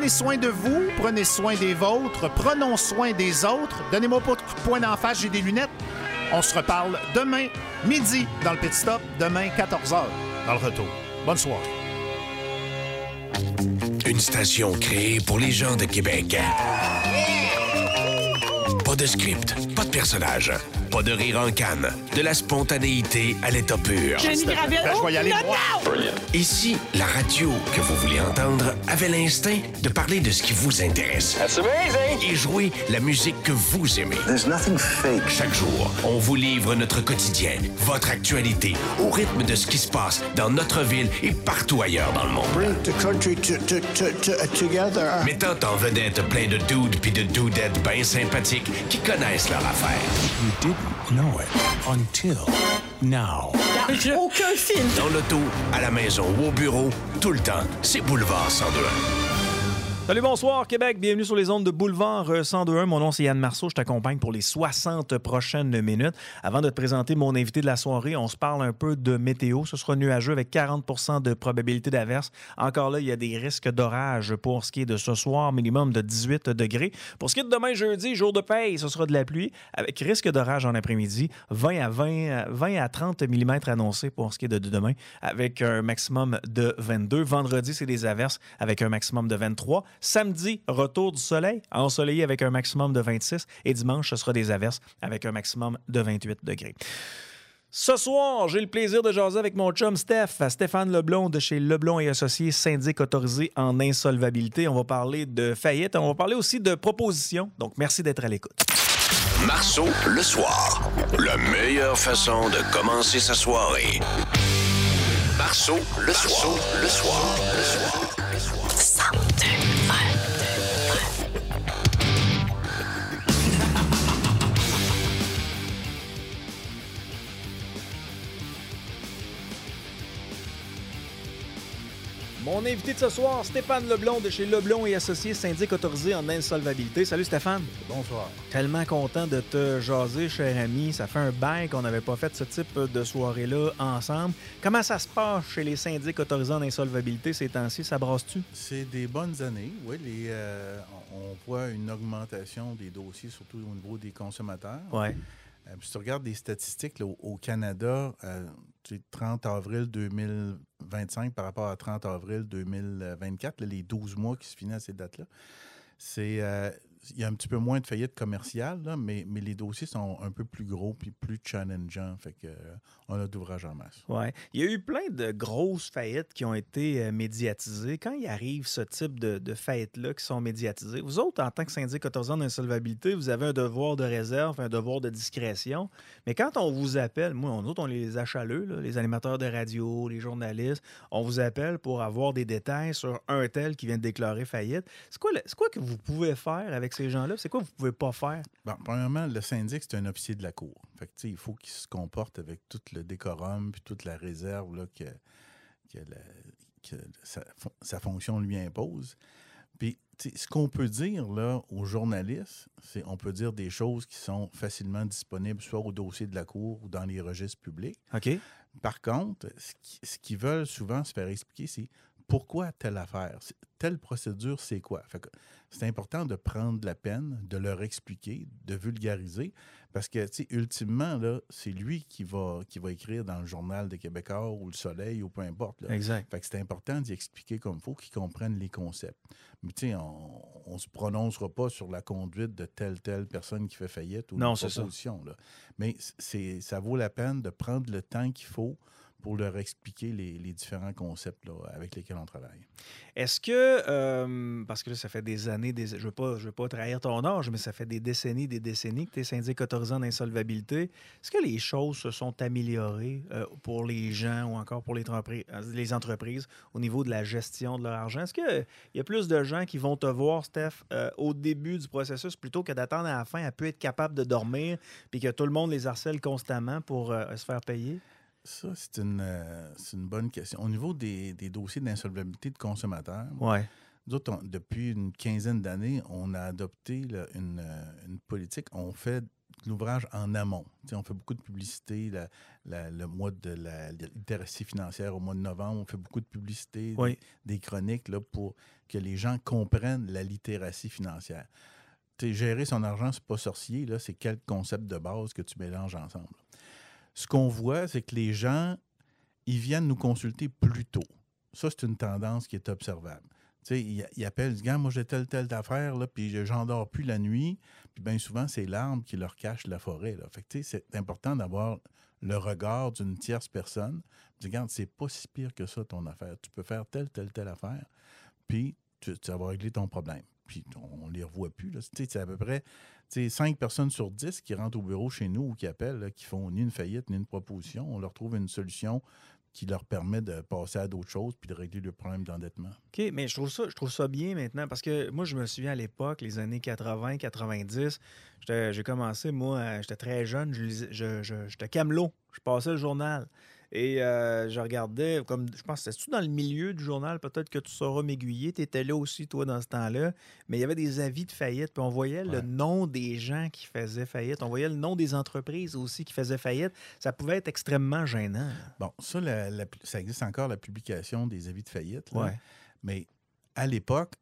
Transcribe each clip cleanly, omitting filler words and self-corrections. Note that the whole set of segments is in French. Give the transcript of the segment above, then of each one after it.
Prenez soin de vous, prenez soin des vôtres, prenons soin des autres. Donnez-moi pas de coup de poing d'en face, j'ai des lunettes. On se reparle demain, midi, dans le Pit Stop. Demain, 14h, dans le retour. Bonne soirée. Une station créée pour les gens de Québec. Pas de script, pas de personnage, pas de rire en canne, de la spontanéité à l'état pur. Je vais y aller, moi. Ici, la radio que vous voulez entendre avait l'instinct de parler de ce qui vous intéresse. That's amazing! Et jouer la musique que vous aimez. There's nothing fake. Chaque jour, on vous livre notre quotidien, votre actualité, au rythme de ce qui se passe dans notre ville et partout ailleurs dans le monde. Bring the country together. Mettant en vedette plein de dudes puis de dudettes bien sympathiques qui connaissent leur affaire. You didn't know it until now. Aucun film. Dans l'auto, à la maison ou au bureau, tout le temps, c'est Boulevard 102. Salut, bonsoir Québec, bienvenue sur les ondes de Boulevard 102.1. Mon nom c'est Yann Marceau, je t'accompagne pour les 60 prochaines minutes. Avant de te présenter mon invité de la soirée, on se parle un peu de météo. Ce sera nuageux avec 40% de probabilité d'averse. Encore là, il y a des risques d'orage pour ce qui est de ce soir, minimum de 18 degrés. Pour ce qui est de demain jeudi, jour de paye, ce sera de la pluie avec risque d'orage en après-midi, 20 à 30 mm annoncés pour ce qui est de demain avec un maximum de 22. Vendredi, c'est des averses avec un maximum de 23. Samedi, retour du soleil, ensoleillé avec un maximum de 26. Et dimanche, ce sera des averses avec un maximum de 28 degrés. Ce soir, j'ai le plaisir de jaser avec mon chum Stéphane Leblond de chez Leblond et Associés, syndic autorisé en insolvabilité. On va parler de faillite, on va parler aussi de propositions. Donc, merci d'être à l'écoute. Marceau, le soir. La meilleure façon de commencer sa soirée. Marceau, le soir. Le soir. Le soir. Le soir. Mon invité de ce soir, Stéphane Leblond de chez Leblond et Associés, syndic autorisé en insolvabilité. Salut Stéphane. Bonsoir. Tellement content de te jaser, cher ami. Ça fait un bail qu'on n'avait pas fait ce type de soirée-là ensemble. Comment ça se passe chez les syndics autorisés en insolvabilité ces temps-ci? Ça brasse-tu? C'est des bonnes années, oui. On voit une augmentation des dossiers, surtout au niveau des consommateurs. Ouais. Si tu regardes les statistiques là, au Canada, 30 avril 2025 par rapport à 30 avril 2024, là, les 12 mois qui se finissent à ces dates-là, il y a un petit peu moins de faillites commerciales, là, mais les dossiers sont un peu plus gros puis plus challengeants. Fait que, on a d'ouvrages en masse. Ouais. Il y a eu plein de grosses faillites qui ont été médiatisées. Quand il arrive ce type de faillites-là qui sont médiatisées, vous autres, en tant que syndic autorisé en insolvabilité, vous avez un devoir de réserve, un devoir de discrétion. Mais quand on vous appelle, nous autres, on est les achaleux, là, les animateurs de radio, les journalistes, on vous appelle pour avoir des détails sur un tel qui vient de déclarer faillite. C'est quoi que vous pouvez faire avec ces gens-là? C'est quoi que vous pouvez pas faire? Bon, premièrement, le syndic, c'est un officier de la Cour. Fait que, il faut qu'il se comporte avec tout le décorum puis toute la réserve là, que sa fonction lui impose. Puis, ce qu'on peut dire là, aux journalistes, c'est on peut dire des choses qui sont facilement disponibles soit au dossier de la Cour ou dans les registres publics. OK. Par contre, ce qu'ils veulent souvent se faire expliquer, c'est pourquoi telle affaire, telle procédure, c'est quoi? Fait que c'est important de prendre la peine de leur expliquer, de vulgariser, parce que, ultimement, là, c'est lui qui va écrire dans le Journal de Québécois ou Le Soleil ou peu importe. Là. Exact. Fait que c'est important d'y expliquer comme il faut, qu'ils comprennent les concepts. Mais on ne se prononcera pas sur la conduite de telle personne qui fait faillite ou non, une proposition. Là. Mais ça vaut la peine de prendre le temps qu'il faut pour leur expliquer les différents concepts là, avec lesquels on travaille. Est-ce que, parce que là, ça fait des années, je veux pas trahir ton âge, mais ça fait des décennies que tu es syndic autorisé en insolvabilité. Est-ce que les choses se sont améliorées pour les gens ou encore pour les entreprises au niveau de la gestion de leur argent? Est-ce qu'il y a plus de gens qui vont te voir, Steph, au début du processus plutôt que d'attendre à la fin à pu être capable de dormir puis que tout le monde les harcèle constamment pour se faire payer? Ça, c'est une bonne question. Au niveau des dossiers d'insolvabilité de consommateurs, ouais. Nous autres, depuis une quinzaine d'années, on a adopté là, une politique. On fait l'ouvrage en amont. T'sais, on fait beaucoup de publicité, le mois de la littératie financière au mois de novembre, on fait beaucoup de publicité, Oui. des chroniques là, pour que les gens comprennent la littératie financière. Gérer son argent, c'est pas sorcier, là, c'est quelques concepts de base que tu mélanges ensemble. Ce qu'on voit, c'est que les gens, ils viennent nous consulter plus tôt. Ça, c'est une tendance qui est observable. Ils appellent, ils disent, moi, j'ai telle affaire, là, puis j'endors plus la nuit. Puis bien souvent, c'est l'arbre qui leur cache la forêt. Là. Fait que, c'est important d'avoir le regard d'une tierce personne. Puis, regarde, c'est pas si pire que ça, ton affaire. Tu peux faire telle affaire, puis tu vas régler ton problème. Puis on ne les revoit plus. Là. C'est à peu près 5 personnes sur 10 qui rentrent au bureau chez nous ou qui appellent, là, qui font ni une faillite ni une proposition. On leur trouve une solution qui leur permet de passer à d'autres choses puis de régler le problème d'endettement. OK, mais je trouve ça bien maintenant parce que moi, je me souviens à l'époque, les années 80, 90, j'ai commencé, moi, j'étais très jeune, j'étais camelot, je passais le journal. Et je regardais, comme je pense, c'était-tu dans le milieu du journal, peut-être que tu sauras m'aiguiller, tu étais là aussi, toi, dans ce temps-là, mais il y avait des avis de faillite, puis on voyait le nom des gens qui faisaient faillite, on voyait le nom des entreprises aussi qui faisaient faillite. Ça pouvait être extrêmement gênant. Bon, ça, ça existe encore, la publication des avis de faillite, là, Ouais. mais à l'époque,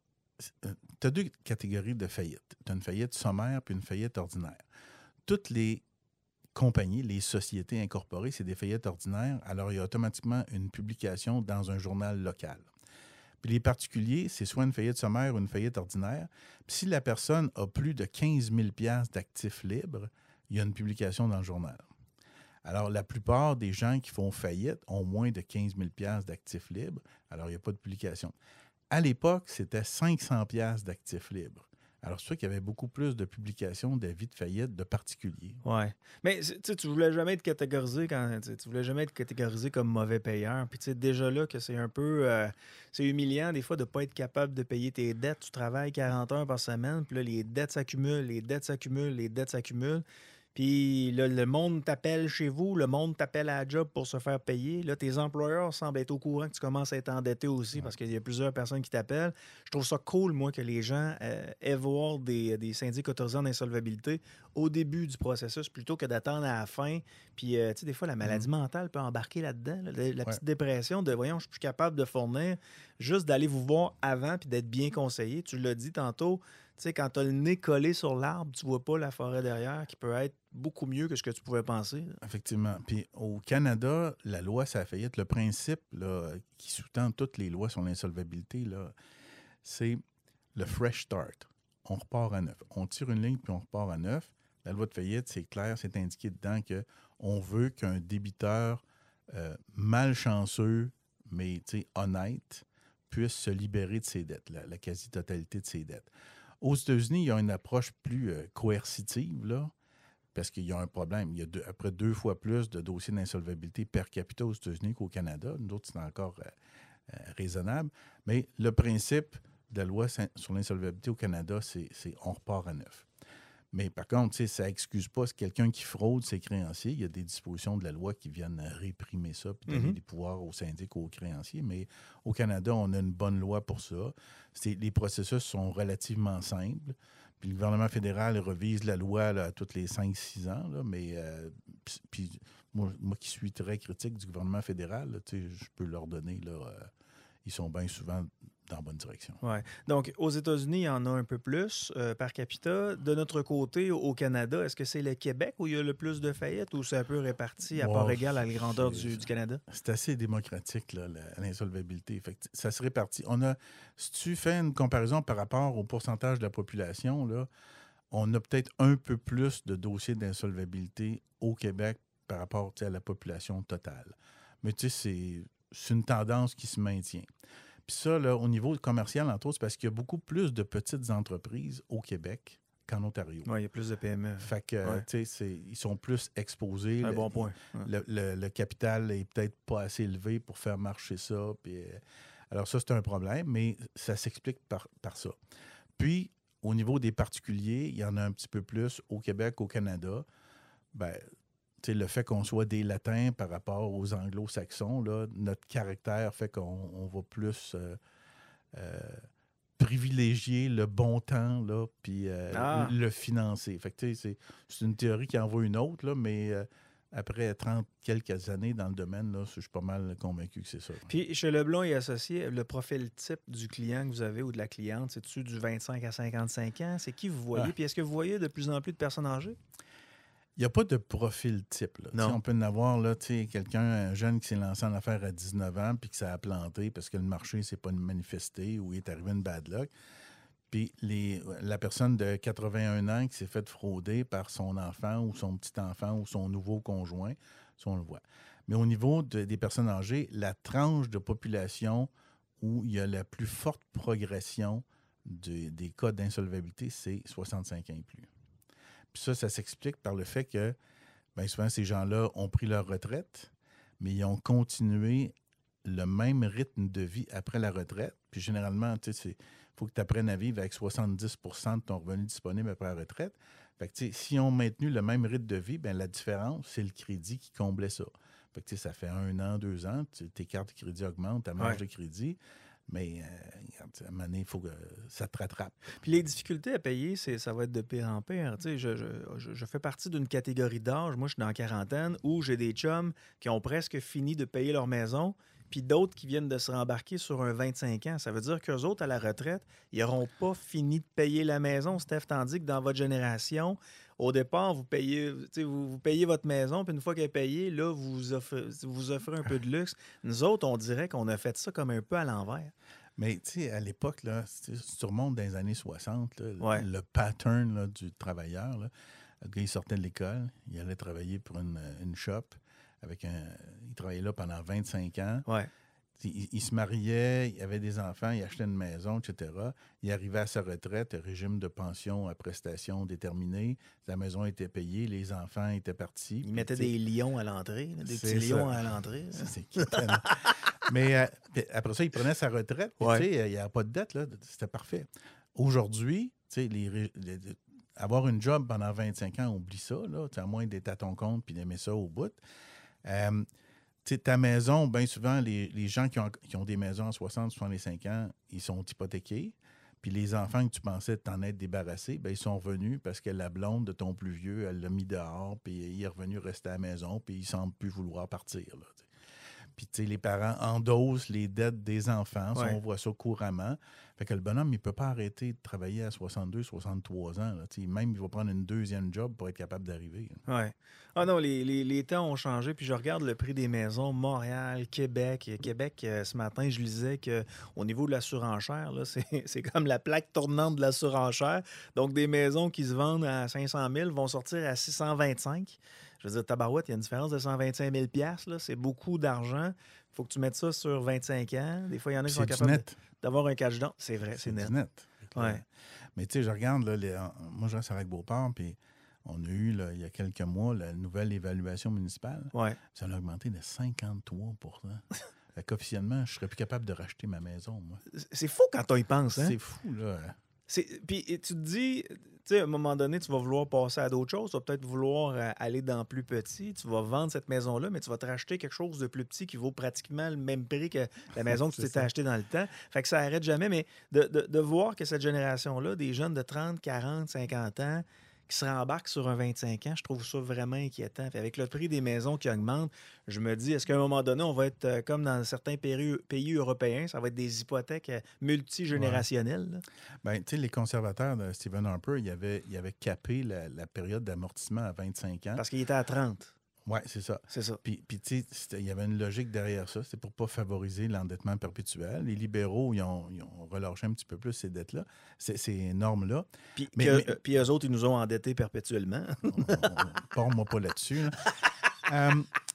tu as 2 catégories de faillite. Tu as une faillite sommaire puis une faillite ordinaire. Toutes les compagnies, les sociétés incorporées, c'est des faillites ordinaires. Alors, il y a automatiquement une publication dans un journal local. Puis les particuliers, c'est soit une faillite sommaire ou une faillite ordinaire. Puis si la personne a plus de 15 000 $ d'actifs libres, il y a une publication dans le journal. Alors, la plupart des gens qui font faillite ont moins de 15 000 $ d'actifs libres. Alors, il n'y a pas de publication. À l'époque, c'était 500 $ d'actifs libres. Alors, c'est sûr qu'il y avait beaucoup plus de publications d'avis de faillite de particuliers. Oui. Mais tu voulais jamais être catégorisé tu voulais jamais être catégorisé comme mauvais payeur. Puis déjà là que c'est un peu c'est humiliant des fois de ne pas être capable de payer tes dettes. Tu travailles 40 heures par semaine, puis là, les dettes s'accumulent, les dettes s'accumulent, les dettes s'accumulent. Puis là, le monde t'appelle chez vous, le monde t'appelle à la job pour se faire payer. Là, tes employeurs semblent être au courant que tu commences à être endetté aussi parce qu'il y a plusieurs personnes qui t'appellent. Je trouve ça cool, moi, que les gens aient voir des syndics autorisés en insolvabilité au début du processus plutôt que d'attendre à la fin. Puis, tu sais, des fois, la maladie mentale peut embarquer là-dedans. La petite dépression de, voyons, je suis plus capable de fournir, juste d'aller vous voir avant puis d'être bien conseillé. Tu l'as dit tantôt. Tu sais, quand tu as le nez collé sur l'arbre, tu vois pas la forêt derrière qui peut être beaucoup mieux que ce que tu pouvais penser. Là. Effectivement. Puis au Canada, la loi sur la faillite, le principe là, qui sous-tend toutes les lois sur l'insolvabilité, là, c'est le fresh start. On repart à neuf. On tire une ligne puis on repart à neuf. La loi de faillite, c'est clair, c'est indiqué dedans qu'on veut qu'un débiteur malchanceux, mais honnête, puisse se libérer de ses dettes, la quasi-totalité de ses dettes. Aux États-Unis, il y a une approche plus coercitive, là, parce qu'il y a un problème. Il y a à peu près 2 fois plus de dossiers d'insolvabilité per capita aux États-Unis qu'au Canada. Nous autres, c'est encore raisonnable. Mais le principe de la loi sur l'insolvabilité au Canada, c'est on repart à neuf. Mais par contre, ça n'excuse pas quelqu'un qui fraude ses créanciers. Il y a des dispositions de la loi qui viennent réprimer ça puis donner des pouvoirs aux syndics, aux créanciers. Mais au Canada, on a une bonne loi pour ça. Les processus sont relativement simples. Puis le gouvernement fédéral revise la loi là, à tous les 5-6 ans. Là, mais puis moi qui suis très critique du gouvernement fédéral, là, je peux leur donner, là, ils sont bien souvent dans la bonne direction. Ouais. Donc, aux États-Unis, il y en a un peu plus par capita. De notre côté, au Canada, est-ce que c'est le Québec où il y a le plus de faillites ou c'est un peu réparti à part égale à la grandeur du Canada? C'est assez démocratique, là, l'insolvabilité. Fait que ça se répartit. Si tu fais une comparaison par rapport au pourcentage de la population, là, on a peut-être un peu plus de dossiers d'insolvabilité au Québec par rapport à la population totale. Mais tu sais, c'est une tendance qui se maintient. Puis ça, là, au niveau commercial, entre autres, c'est parce qu'il y a beaucoup plus de petites entreprises au Québec qu'en Ontario. Oui, il y a plus de PME. Fait que, tu sais, ils sont plus exposés. Un bon point. Ouais. Le capital est peut-être pas assez élevé pour faire marcher ça. Puis, alors ça, c'est un problème, mais ça s'explique par ça. Puis, au niveau des particuliers, il y en a un petit peu plus au Québec, au Canada. Ben, le fait qu'on soit des Latins par rapport aux Anglo-Saxons, là, notre caractère fait qu'on va plus privilégier le bon temps, là, puis le financer. Fait que, tu sais, c'est une théorie qui en vaut une autre, là, mais après 30 quelques années dans le domaine, là, je suis pas mal convaincu que c'est ça. Puis, chez Leblond et Associés, le profil type du client que vous avez ou de la cliente, c'est-tu du 25 à 55 ans? C'est qui vous voyez? Puis, est-ce que vous voyez de plus en plus de personnes âgées? Il n'y a pas de profil type. Là. On peut en avoir là, quelqu'un, un jeune qui s'est lancé en affaires à 19 ans puis que ça a planté parce que le marché ne s'est pas manifesté ou il est arrivé une bad luck. Puis la personne de 81 ans qui s'est fait frauder par son enfant ou son petit-enfant ou son nouveau conjoint, ça, on le voit. Mais au niveau des personnes âgées, la tranche de population où il y a la plus forte progression des cas d'insolvabilité, c'est 65 ans et plus. Puis ça s'explique par le fait que bien souvent, ces gens-là ont pris leur retraite, mais ils ont continué le même rythme de vie après la retraite. Puis généralement, tu sais, il faut que tu apprennes à vivre avec 70 % de ton revenu disponible après la retraite. Fait que, tu sais, si on a maintenu le même rythme de vie, bien, la différence, c'est le crédit qui comblait ça. Fait que, tu sais, ça fait 1 an, 2 ans, tes cartes de crédit augmentent, ta marge de crédit. Mais à un moment donné, il faut que ça te rattrape. Puis les difficultés à payer, ça va être de pire en pire. Tu sais, je fais partie d'une catégorie d'âge, moi je suis dans la quarantaine, où j'ai des chums qui ont presque fini de payer leur maison, puis d'autres qui viennent de se rembarquer sur un 25 ans. Ça veut dire qu'eux autres, à la retraite, ils n'auront pas fini de payer la maison, Steph, tandis que dans votre génération, au départ, vous payez votre maison, puis une fois qu'elle est payée, là, vous offrez un peu de luxe. Nous autres, on dirait qu'on a fait ça comme un peu à l'envers. Mais tu sais, à l'époque, là, si tu remontes dans les années 60, là, le pattern là, du travailleur, là, le gars, il sortait de l'école, il allait travailler pour une shop. Il travaillait là pendant 25 ans. Ouais. Il se mariait, il avait des enfants, il achetait une maison, etc. Il arrivait à sa retraite, régime de pension à prestations déterminées. La maison était payée, les enfants étaient partis. Il mettait des lions à l'entrée, des petits lions à l'entrée. C'est Mais après ça, il prenait sa retraite. Il n'y avait pas de dette, là, c'était parfait. Aujourd'hui, avoir une job pendant 25 ans, oublie ça, là, à moins d'être à ton compte et d'aimer ça au bout. Ta maison, bien souvent, les gens qui ont des maisons à 60, 65 ans, ils sont hypothéqués. Puis les enfants que tu pensais t'en être débarrassés, bien, ils sont revenus parce que la blonde de ton plus vieux, elle l'a mis dehors, puis il est revenu rester à la maison, puis il ne semble plus vouloir partir. Là, puis, tu sais, les parents endossent les dettes des enfants. Ça, on voit ça couramment. Fait que le bonhomme, il ne peut pas arrêter de travailler à 62, 63 ans. Là. Même, il va prendre une deuxième job pour être capable d'arriver. Oui. Ah non, les temps ont changé. Puis je regarde le prix des maisons, Montréal, Québec. Québec, ce matin, je lisais qu'au niveau de la surenchère, là, c'est comme la plaque tournante de la surenchère. Donc, des maisons qui se vendent à 500 000 vont sortir à 625. Je veux dire, tabarouette, il y a une différence de 125 000 $. C'est beaucoup d'argent. Il faut que tu mettes ça sur 25 ans. Des fois, il y en a qui sont capables d'avoir un cash down. C'est vrai, c'est net. Ouais. Mais tu sais, je regarde, là, moi, je reste avec Beauport, puis on a eu, là, il y a quelques mois, la nouvelle évaluation municipale. Ouais. Ça a augmenté de 53 %. Fait qu'officiellement, je serais plus capable de racheter ma maison, moi. C'est fou quand on y pense, hein? C'est fou, là. Puis tu te dis, tu sais, à un moment donné, tu vas vouloir passer à d'autres choses. Tu vas peut-être vouloir aller dans plus petit. Tu vas vendre cette maison-là, mais tu vas te racheter quelque chose de plus petit qui vaut pratiquement le même prix que la maison que tu t'étais achetée dans le temps. Fait que ça n'arrête jamais. Mais de voir que cette génération-là, des jeunes de 30, 40, 50 ans, qui se rembarquent sur un 25 ans, je trouve ça vraiment inquiétant. Puis avec le prix des maisons qui augmente, je me dis, est-ce qu'à un moment donné, on va être comme dans certains pays européens, ça va être des hypothèques multigénérationnelles? Bien, tu sais, les conservateurs de Stephen Harper, ils avaient capé la période d'amortissement à 25 ans. Parce qu'il était à 30. Oui, c'est ça. C'est ça. Puis tu sais, il y avait une logique derrière ça. C'était pour ne pas favoriser l'endettement perpétuel. Les libéraux, ils ont relâché un petit peu plus ces dettes-là, ces normes-là. Puis eux autres, ils nous ont endettés perpétuellement. Parle-moi pas là-dessus. Là.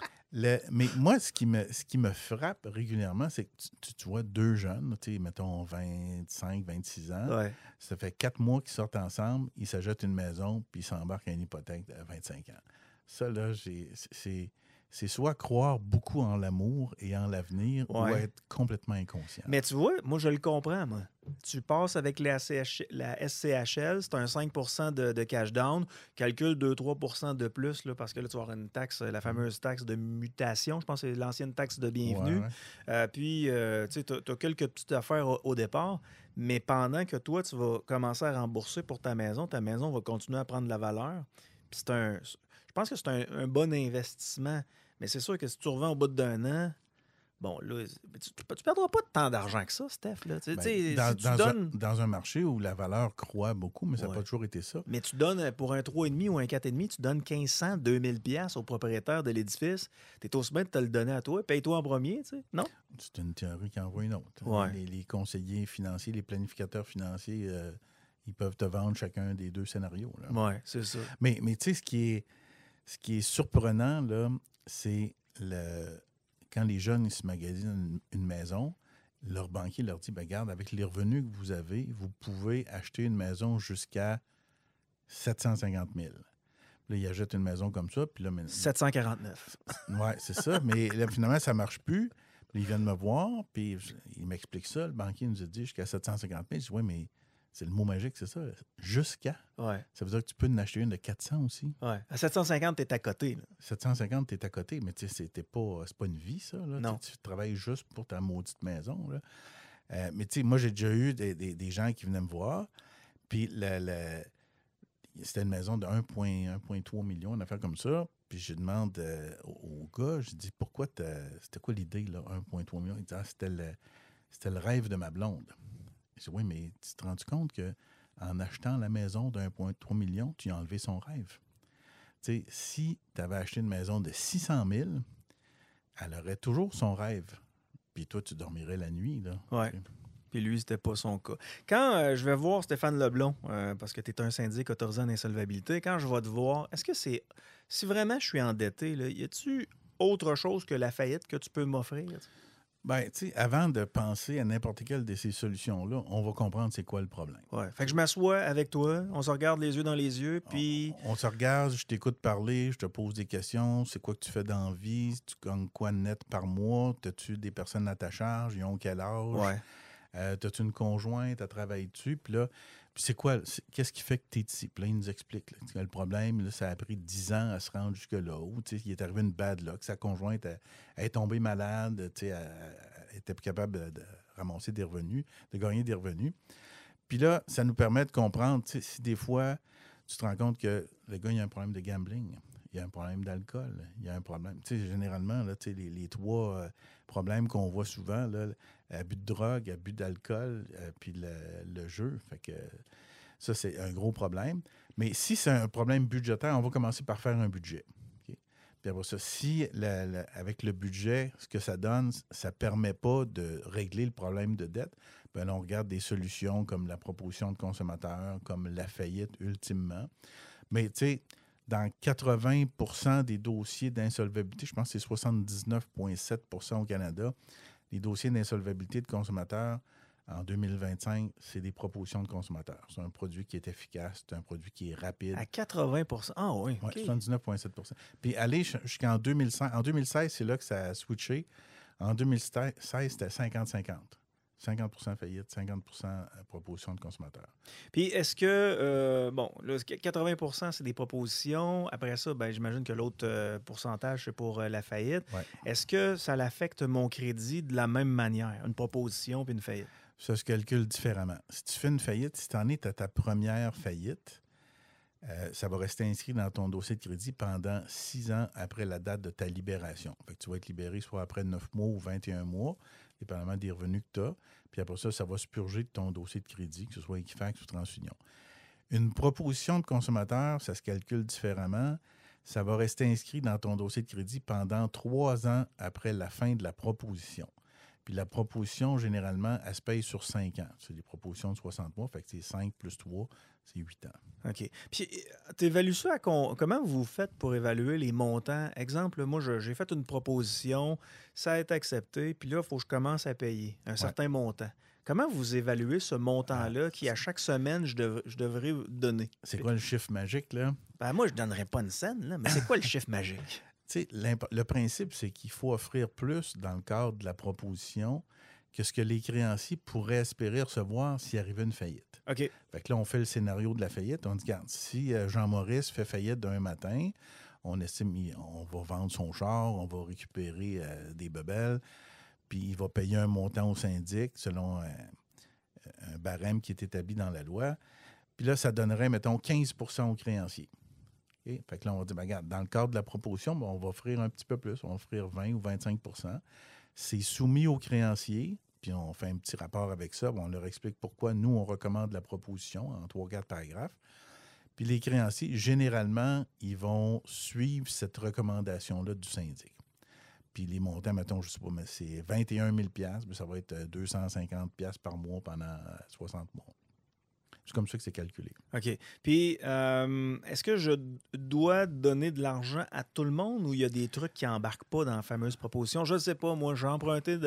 Mais moi, ce qui me frappe régulièrement, c'est que tu vois deux jeunes, mettons 25, 26 ans. Ouais. Ça fait 4 mois qu'ils sortent ensemble, ils s'achètent une maison, puis ils s'embarquent à une hypothèque de 25 ans. Ça, là, c'est c'est soit croire beaucoup en l'amour et en l'avenir ou être complètement inconscient. Mais tu vois, moi, je le comprends, moi. Tu passes avec la SCHL, c'est un 5 de cash down, calcule 2-3 de plus, là, parce que là, tu vas avoir une taxe, la fameuse taxe de mutation, je pense que c'est l'ancienne taxe de bienvenue. Puis, tu sais, tu as quelques petites affaires au départ, mais pendant que toi, tu vas commencer à rembourser pour ta maison va continuer à prendre de la valeur. Puis je pense que c'est un bon investissement, mais c'est sûr que si tu revends au bout d'un an, bon, là, tu perdras pas tant d'argent que ça, Steph. Là. Dans un marché où la valeur croît beaucoup, mais ça n'a pas toujours été ça. Mais tu donnes, pour un 3,5 ou un 4,5, tu donnes 1500, 2000 piastres au propriétaire de l'édifice. Tu es aussi bien de te le donner à toi. Paye-toi en premier, tu sais. Non? C'est une théorie qui envoie une autre. Ouais. Les conseillers financiers, les planificateurs financiers, ils peuvent te vendre chacun des deux scénarios. Oui, c'est ça. Mais tu sais, ce qui est surprenant, là, c'est quand les jeunes ils se magasinent une maison, leur banquier leur dit, regarde, avec les revenus que vous avez, vous pouvez acheter une maison jusqu'à 750 000. Là, ils achètent une maison comme ça. Puis là, 749. Oui, c'est ça. Mais là, finalement, ça ne marche plus. Puis ils viennent me voir, puis ils m'expliquent ça. Le banquier nous a dit jusqu'à 750 000. Je dis, oui, mais c'est le mot magique, c'est ça. Jusqu'à. Ouais. Ça veut dire que tu peux en acheter une de 400 aussi. Oui. À 750, tu es à côté. Là. 750, tu es à côté, mais tu sais, c'est pas une vie, ça. Là. Non. Tu travailles juste pour ta maudite maison. Là. Mais tu sais, moi, j'ai déjà eu des gens qui venaient me voir, puis c'était une maison de 1,3 million, une affaire comme ça. Puis je demande au gars, je dis, pourquoi c'était quoi l'idée, là, 1,3 million? Il dit, c'était le rêve de ma blonde. Je dis, oui, mais tu te rends compte qu'en achetant la maison de 1,3 million, tu as enlevé son rêve. Tu sais, si tu avais acheté une maison de 600 000, elle aurait toujours son rêve. Puis toi, tu dormirais la nuit, là. Oui. Puis lui, c'était pas son cas. Quand je vais voir Stéphane Leblond, parce que tu es un syndic autorisé en insolvabilité, quand je vais te voir, est-ce que si vraiment je suis endetté, là, y a-tu autre chose que la faillite que tu peux m'offrir? Bien, tu sais, avant de penser à n'importe quelle de ces solutions-là, on va comprendre c'est quoi le problème. Ouais. Fait que je m'assois avec toi, on se regarde les yeux dans les yeux, puis... On se regarde, je t'écoute parler, je te pose des questions. C'est quoi que tu fais dans la vie? Tu gagnes quoi net par mois? As-tu des personnes à ta charge? Ils ont quel âge? Ouais. As-tu une conjointe? Tu travailles dessus? Puis là, c'est quoi? Qu'est-ce qui fait que tu es ici? Puis là, il nous explique. Là, le problème, là, ça a pris 10 ans à se rendre jusque-là. Ou, il est arrivé une bad luck. Sa conjointe est tombée malade. Elle était plus capable de ramasser des revenus, de gagner des revenus. Puis là, ça nous permet de comprendre si des fois, tu te rends compte que le gars, il a un problème de gambling. Il y a un problème d'alcool. Il y a un problème. Généralement, là, les trois problèmes qu'on voit souvent, là, abus de drogue, abus d'alcool, puis le jeu. Fait que ça, c'est un gros problème. Mais si c'est un problème budgétaire, on va commencer par faire un budget. Okay? Puis après ça, si avec le budget, ce que ça donne, ça ne permet pas de régler le problème de dette, bien là, on regarde des solutions comme la proposition de consommateur, comme la faillite ultimement. Mais tu sais, dans 80% des dossiers d'insolvabilité, je pense que c'est 79,7% au Canada, les dossiers d'insolvabilité de consommateurs en 2025, c'est des propositions de consommateurs. C'est un produit qui est efficace, c'est un produit qui est rapide. À 80%? Ah oui, OK. 79,7%. Puis aller jusqu'en 2016, en 2016, c'est là que ça a switché. En 2016, c'était 50-50. 50% faillite, 50% proposition de consommateurs. Puis est-ce que, bon, là, 80%, c'est des propositions. Après ça, ben, j'imagine que l'autre pourcentage, c'est pour la faillite. Ouais. Est-ce que ça l'affecte mon crédit de la même manière, une proposition puis une faillite? Ça se calcule différemment. Si tu fais une faillite, si tu en es à ta première faillite, ça va rester inscrit dans ton dossier de crédit pendant 6 ans après la date de ta libération. Fait que tu vas être libéré soit après 9 mois ou 21 mois, dépendamment des revenus que tu as. Puis après ça, ça va se purger de ton dossier de crédit, que ce soit Equifax ou TransUnion. Une proposition de consommateur, ça se calcule différemment. Ça va rester inscrit dans ton dossier de crédit pendant 3 ans après la fin de la proposition. Puis la proposition, généralement, elle se paye sur 5 ans. C'est des propositions de 60 mois, fait que c'est 5 plus 3, c'est 8 ans. OK. Puis, tu évalues ça à comment vous faites pour évaluer les montants? Exemple, moi, j'ai fait une proposition, ça a été accepté, puis là, il faut que je commence à payer un certain montant. Comment vous évaluez ce montant-là qui, à chaque semaine, je devrais donner? C'est quoi le chiffre magique, là? Ben, moi, je ne donnerais pas une scène, là, mais c'est quoi le chiffre magique? sais, le principe, c'est qu'il faut offrir plus dans le cadre de la proposition que ce que les créanciers pourraient espérer recevoir s'il arrivait une faillite. OK. Fait que là, on fait le scénario de la faillite. On dit, regarde, si Jean-Maurice fait faillite d'un matin, on estime on va vendre son char, on va récupérer des bebelles, puis il va payer un montant au syndic selon un barème qui est établi dans la loi. Puis là, ça donnerait, mettons, 15 % aux créanciers. Okay? Fait que là, on va dire, regarde, dans le cadre de la proposition, on va offrir un petit peu plus. On va offrir 20 ou 25 %. C'est soumis aux créanciers, puis on fait un petit rapport avec ça. On leur explique pourquoi nous, on recommande la proposition en 3-4 paragraphes. Puis les créanciers, généralement, ils vont suivre cette recommandation-là du syndic. Puis les montants, mettons, je ne sais pas, mais c'est 21 000 $, mais ça va être 250 $ par mois pendant 60 mois. C'est comme ça que c'est calculé. OK. Puis, est-ce que je dois donner de l'argent à tout le monde ou il y a des trucs qui n'embarquent pas dans la fameuse proposition? Je ne sais pas, moi, j'ai emprunté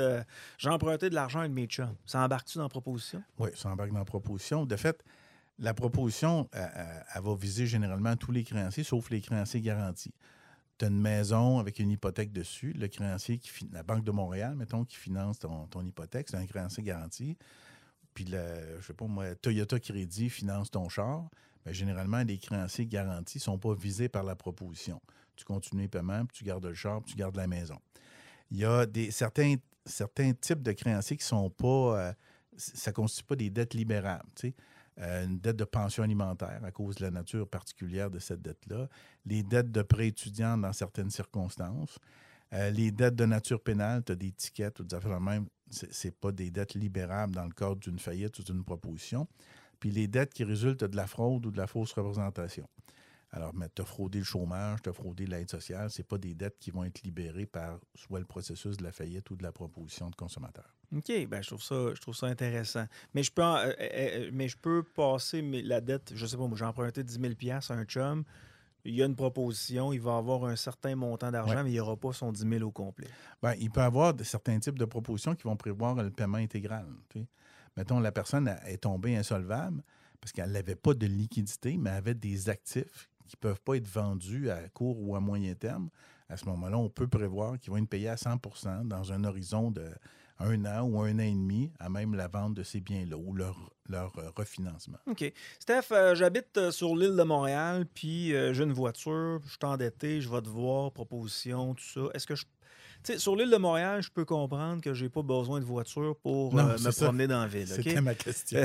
de l'argent à un de mes chums. Ça embarque-tu dans la proposition? Oui, ça embarque dans la proposition. De fait, la proposition, elle va viser généralement tous les créanciers, sauf les créanciers garantis. Tu as une maison avec une hypothèque dessus. Le créancier, la Banque de Montréal, mettons, qui finance ton hypothèque, c'est un créancier garanti. Puis, je ne sais pas moi, Toyota Crédit finance ton char. Bien, généralement, les créanciers garantis ne sont pas visés par la proposition. Tu continues les paiements, puis tu gardes le char, puis tu gardes la maison. Il y a certains types de créanciers qui ne sont pas... ça ne constitue pas des dettes libérables, tu sais. Une dette de pension alimentaire à cause de la nature particulière de cette dette-là, les dettes de prêt étudiant dans certaines circonstances, les dettes de nature pénale, tu as des tickets ou des affaires de même, c'est pas des dettes libérables dans le cadre d'une faillite ou d'une proposition. Puis les dettes qui résultent de la fraude ou de la fausse représentation. Alors, tu as fraudé le chômage, tu as fraudé l'aide sociale, ce pas des dettes qui vont être libérées par soit le processus de la faillite ou de la proposition de consommateur. OK, bien, je trouve ça intéressant. Mais je peux passer la dette, je sais pas, moi, j'ai emprunté 10 000 $ à un chum, il y a une proposition, il va avoir un certain montant d'argent, mais il n'y aura pas son 10 000 au complet. Bien, il peut y avoir certains types de propositions qui vont prévoir le paiement intégral. Tu sais. Mettons, la personne est tombée insolvable parce qu'elle n'avait pas de liquidité, mais elle avait des actifs qui ne peuvent pas être vendus à court ou à moyen terme. À ce moment-là, on peut prévoir qu'ils vont être payés à 100 % dans un horizon de 1 an ou 1 an et demi, à même la vente de ces biens-là ou leur refinancement. OK. Steph, j'habite sur l'île de Montréal, puis j'ai une voiture, je suis endetté, je vais te voir, proposition, tout ça. Est-ce que tu sais, sur l'île de Montréal, je peux comprendre que je n'ai pas besoin de voiture pour me promener dans la ville. C'était okay? ma question.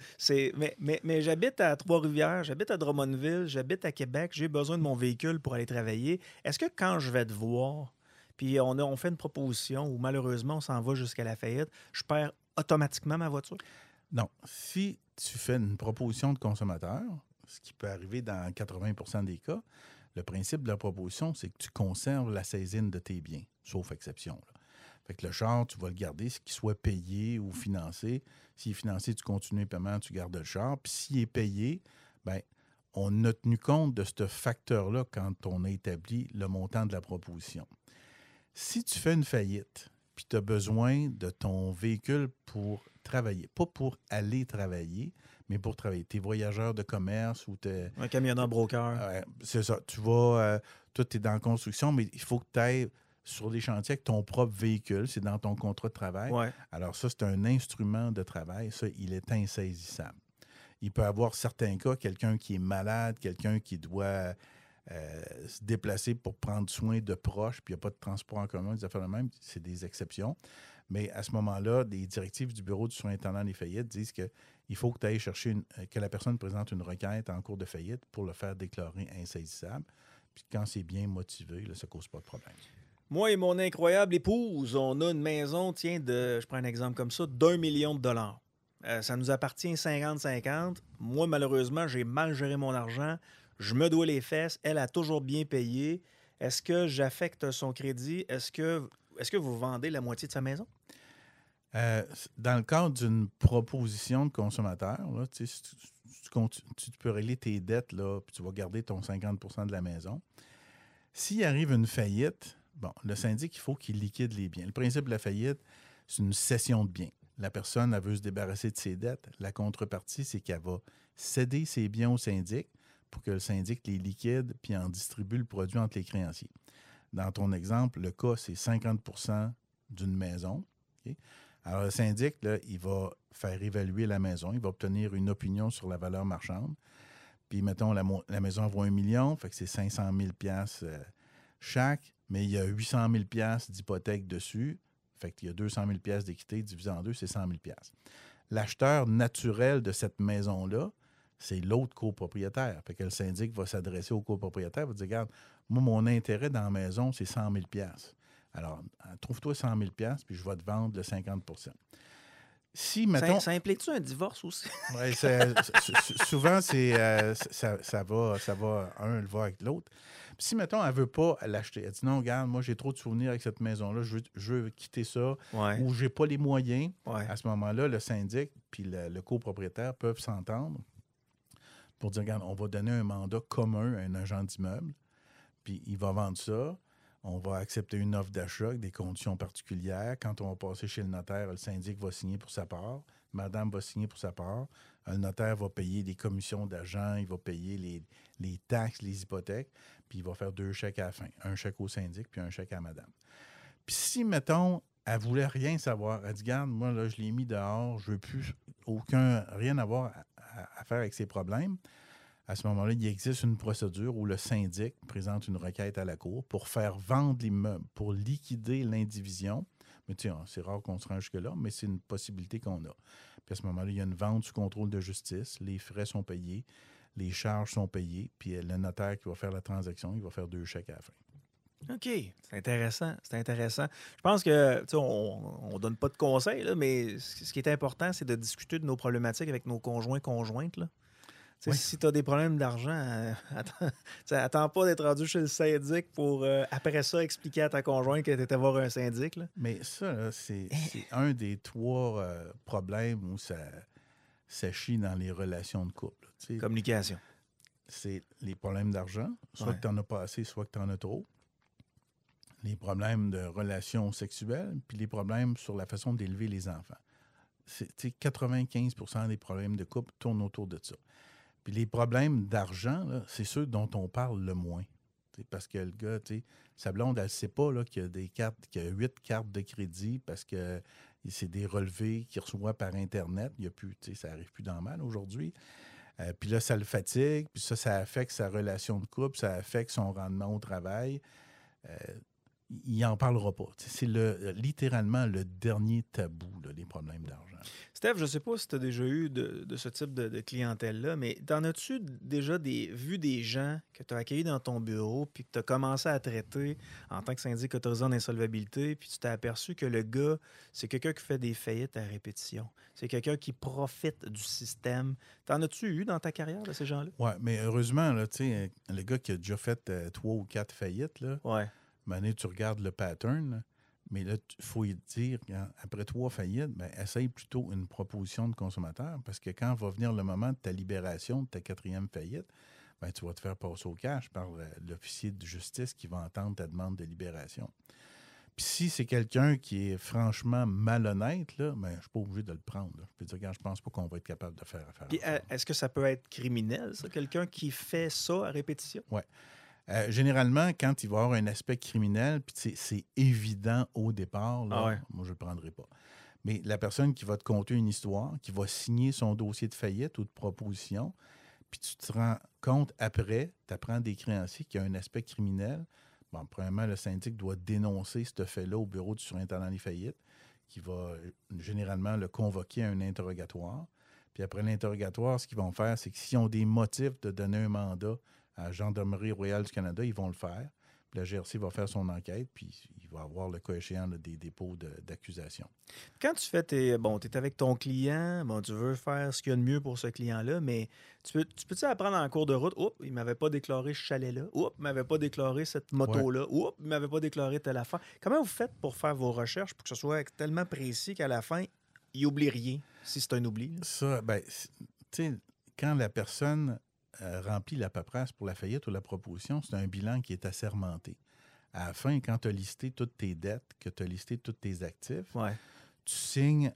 mais j'habite à Trois-Rivières, j'habite à Drummondville, j'habite à Québec, j'ai besoin de mon véhicule pour aller travailler. Est-ce que quand je vais te voir, puis on fait une proposition où malheureusement on s'en va jusqu'à la faillite, je perds automatiquement ma voiture? Non. Si tu fais une proposition de consommateur, ce qui peut arriver dans 80 % des cas, le principe de la proposition, c'est que tu conserves la saisine de tes biens, sauf exception. Là. Fait que le char, tu vas le garder, qu'il soit payé ou financé. S'il est financé, tu continues le paiement, tu gardes le char. Puis s'il est payé, bien, on a tenu compte de ce facteur-là quand on a établi le montant de la proposition. Si tu fais une faillite, puis tu as besoin de ton véhicule pour travailler, pas pour aller travailler, mais pour travailler. Tu es voyageur de commerce ou tu es... Un camionneur broker. C'est ça. Tu vas... toi, tu es dans la construction, mais il faut que tu ailles sur des chantiers avec ton propre véhicule. C'est dans ton contrat de travail. Ouais. Alors ça, c'est un instrument de travail. Ça, il est insaisissable. Il peut y avoir certains cas, quelqu'un qui est malade, quelqu'un qui doit se déplacer pour prendre soin de proches, puis il n'y a pas de transport en commun, des affaires de même, c'est des exceptions. Mais à ce moment-là, les directives du Bureau du surintendant des faillites disent qu'il faut que tu ailles chercher que la personne présente une requête en cours de faillite pour le faire déclarer insaisissable. Puis quand c'est bien motivé, là, ça ne cause pas de problème. Moi et mon incroyable épouse, on a une maison, je prends un exemple comme ça, d'1 million de dollars. Ça nous appartient 50-50. Moi, malheureusement, j'ai mal géré mon argent. Je me dois les fesses. Elle a toujours bien payé. Est-ce que j'affecte son crédit? Est-ce que vous vendez la moitié de sa maison? Dans le cadre d'une proposition de consommateur, là, tu peux régler tes dettes, là, puis tu vas garder ton 50 % de la maison. S'il arrive une faillite, bon, le syndic, il faut qu'il liquide les biens. Le principe de la faillite, c'est une cession de biens. La personne, elle veut se débarrasser de ses dettes. La contrepartie, c'est qu'elle va céder ses biens au syndic pour que le syndic les liquide puis en distribue le produit entre les créanciers. dans ton exemple, le cas, c'est 50 d'une maison. Okay? Alors, le syndic, là, il va faire évaluer la maison. Il va obtenir une opinion sur la valeur marchande. Puis, mettons, la maison vaut 1 million, fait que c'est 500 000 chaque, mais il y a 800 000 d'hypothèque dessus. Fait qu'il y a 200 000 d'équité divisé en deux, c'est 100 000 L'acheteur naturel de cette maison-là, c'est l'autre copropriétaire. Fait que le syndic va s'adresser au copropriétaire, va dire, regarde, moi, mon intérêt dans la maison, c'est 100 000 Alors, trouve-toi 100 000 puis je vais te vendre le 50 Si, mettons... Ça implique-tu un divorce aussi? Oui, souvent, ça va, un va avec l'autre. Puis si, mettons, elle ne veut pas l'acheter, elle dit non, regarde, moi, j'ai trop de souvenirs avec cette maison-là, je veux quitter ça, ou je n'ai pas les moyens. Ouais. À ce moment-là, le syndic puis le copropriétaire peuvent s'entendre pour dire, regarde, on va donner un mandat commun à un agent d'immeuble, puis il va vendre ça. On va accepter une offre d'achat avec des conditions particulières. Quand on va passer chez le notaire, le syndic va signer pour sa part. Madame va signer pour sa part. Le notaire va payer des commissions d'agent, il va payer les taxes, les hypothèques, puis il va faire 2 chèques à la fin. Un chèque au syndic, puis un chèque à madame. Puis si, mettons, elle ne voulait rien savoir, elle dit, garde, moi, là, je l'ai mis dehors, je ne veux plus rien avoir à faire avec ses problèmes. À ce moment-là, il existe une procédure où le syndic présente une requête à la cour pour faire vendre l'immeuble, pour liquider l'indivision. Mais tu sais, c'est rare qu'on se rende jusque-là, mais c'est une possibilité qu'on a. Puis à ce moment-là, il y a une vente sous contrôle de justice, les frais sont payés, les charges sont payées, puis le notaire qui va faire la transaction, il va faire 2 chèques à la fin. OK. C'est intéressant. Je pense que, tu sais, on donne pas de conseils, là, mais ce qui est important, c'est de discuter de nos problématiques avec nos conjointes, là. Oui. Si tu as des problèmes d'argent, attends pas d'être rendu chez le syndic pour, après ça, expliquer à ta conjointe que tu étais voir un syndic. Là. Mais ça, là, c'est un des 3 problèmes où ça chie dans les relations de couple. Là, communication. C'est les problèmes d'argent, soit que tu n'en as pas assez, soit que tu en as trop. Les problèmes de relations sexuelles, puis les problèmes sur la façon d'élever les enfants. 95 des problèmes de couple tournent autour de ça. Puis les problèmes d'argent, là, c'est ceux dont on parle le moins. Parce que le gars, sa blonde, elle ne sait pas là, qu'il y a 8 cartes de crédit parce que c'est des relevés qu'il reçoit par Internet. Il y a plus, ça n'arrive plus dans mal aujourd'hui. Puis là, ça le fatigue. Puis ça affecte sa relation de couple, ça affecte son rendement au travail. Il n'en parlera pas. C'est littéralement le dernier tabou, là, les problèmes d'argent. Steph, je ne sais pas si tu as déjà eu de ce type de clientèle-là, mais t'en as-tu déjà vu des gens que tu as accueillis dans ton bureau puis que tu as commencé à traiter en tant que syndic autorisé en insolvabilité, puis tu t'es aperçu que le gars, c'est quelqu'un qui fait des faillites à répétition. C'est quelqu'un qui profite du système. T'en as-tu eu dans ta carrière de ces gens-là? Oui, mais heureusement, là, le gars qui a déjà fait 3 ou 4 faillites, là, maintenant, tu regardes le pattern, là, mais là, il faut y dire, après 3 faillites, essaye plutôt une proposition de consommateur parce que quand va venir le moment de ta libération, de ta 4e faillite, tu vas te faire passer au cash par l'officier de justice qui va entendre ta demande de libération. Puis si c'est quelqu'un qui est franchement malhonnête, là, je ne suis pas obligé de le prendre. Là. Je peux dire, regarde, je pense pas qu'on va être capable de faire affaire. Puis, est-ce que ça peut être criminel, ça, quelqu'un qui fait ça à répétition? Oui. Généralement, quand il va y avoir un aspect criminel, puis c'est évident au départ, là, moi, je ne le prendrai pas. Mais la personne qui va te conter une histoire, qui va signer son dossier de faillite ou de proposition, puis tu te rends compte après, tu apprends des créanciers qu'il y a un aspect criminel, premièrement, le syndic doit dénoncer ce fait-là au bureau du surintendant des faillites, qui va généralement le convoquer à un interrogatoire. Puis après l'interrogatoire, ce qu'ils vont faire, c'est que s'ils ont des motifs de donner un mandat à la Gendarmerie royale du Canada, ils vont le faire. Puis la GRC va faire son enquête, puis il va avoir le cas échéant des dépôts d'accusation. Quand tu fais tu es avec ton client, tu veux faire ce qu'il y a de mieux pour ce client-là, mais tu peux-tu apprendre en cours de route, oups, il ne m'avait pas déclaré ce chalet-là, oups, il ne m'avait pas déclaré cette moto-là, oups, il ne m'avait pas déclaré telle affaire. Comment vous faites pour faire vos recherches pour que ce soit tellement précis qu'à la fin, il n'oublie rien, si c'est un oubli? Là? Ça, tu sais, quand la personne remplit la paperasse pour la faillite ou la proposition, c'est un bilan qui est assermenté. À la fin, quand tu as listé toutes tes dettes, que tu as listé tous tes actifs, tu signes,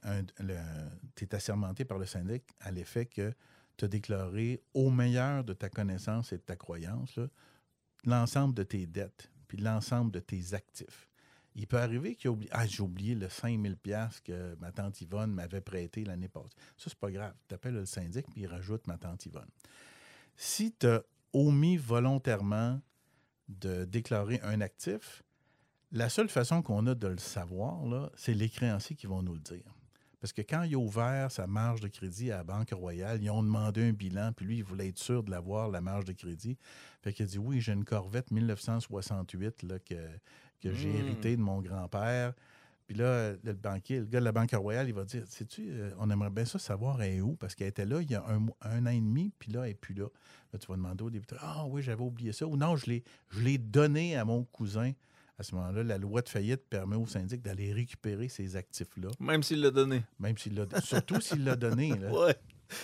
tu es assermenté par le syndic à l'effet que tu as déclaré au meilleur de ta connaissance et de ta croyance là, l'ensemble de tes dettes puis l'ensemble de tes actifs. Il peut arriver qu'il a oublié. Ah, j'ai oublié le 5 000 $ que ma tante Yvonne m'avait prêté l'année passée. Ça, c'est pas grave. Tu appelles le syndic, puis il rajoute ma tante Yvonne. Si tu as omis volontairement de déclarer un actif, la seule façon qu'on a de le savoir, là, c'est les créanciers qui vont nous le dire. Parce que quand il a ouvert sa marge de crédit à la Banque Royale, ils ont demandé un bilan, puis lui, il voulait être sûr de l'avoir, la marge de crédit. Fait qu'il a dit, oui, j'ai une Corvette 1968 là, que j'ai hérité de mon grand-père. Puis là, le banquier, le gars de la Banque Royale, il va dire, sais-tu, on aimerait bien ça savoir elle est où, parce qu'elle était là il y a un an et demi, puis là, elle n'est plus là. Là, tu vas demander au député, ah oui, j'avais oublié ça. Ou non, je l'ai donné à mon cousin. À ce moment-là, la loi de faillite permet au syndic d'aller récupérer ces actifs-là. Même s'il l'a donné. Surtout s'il l'a donné. Là. Ouais.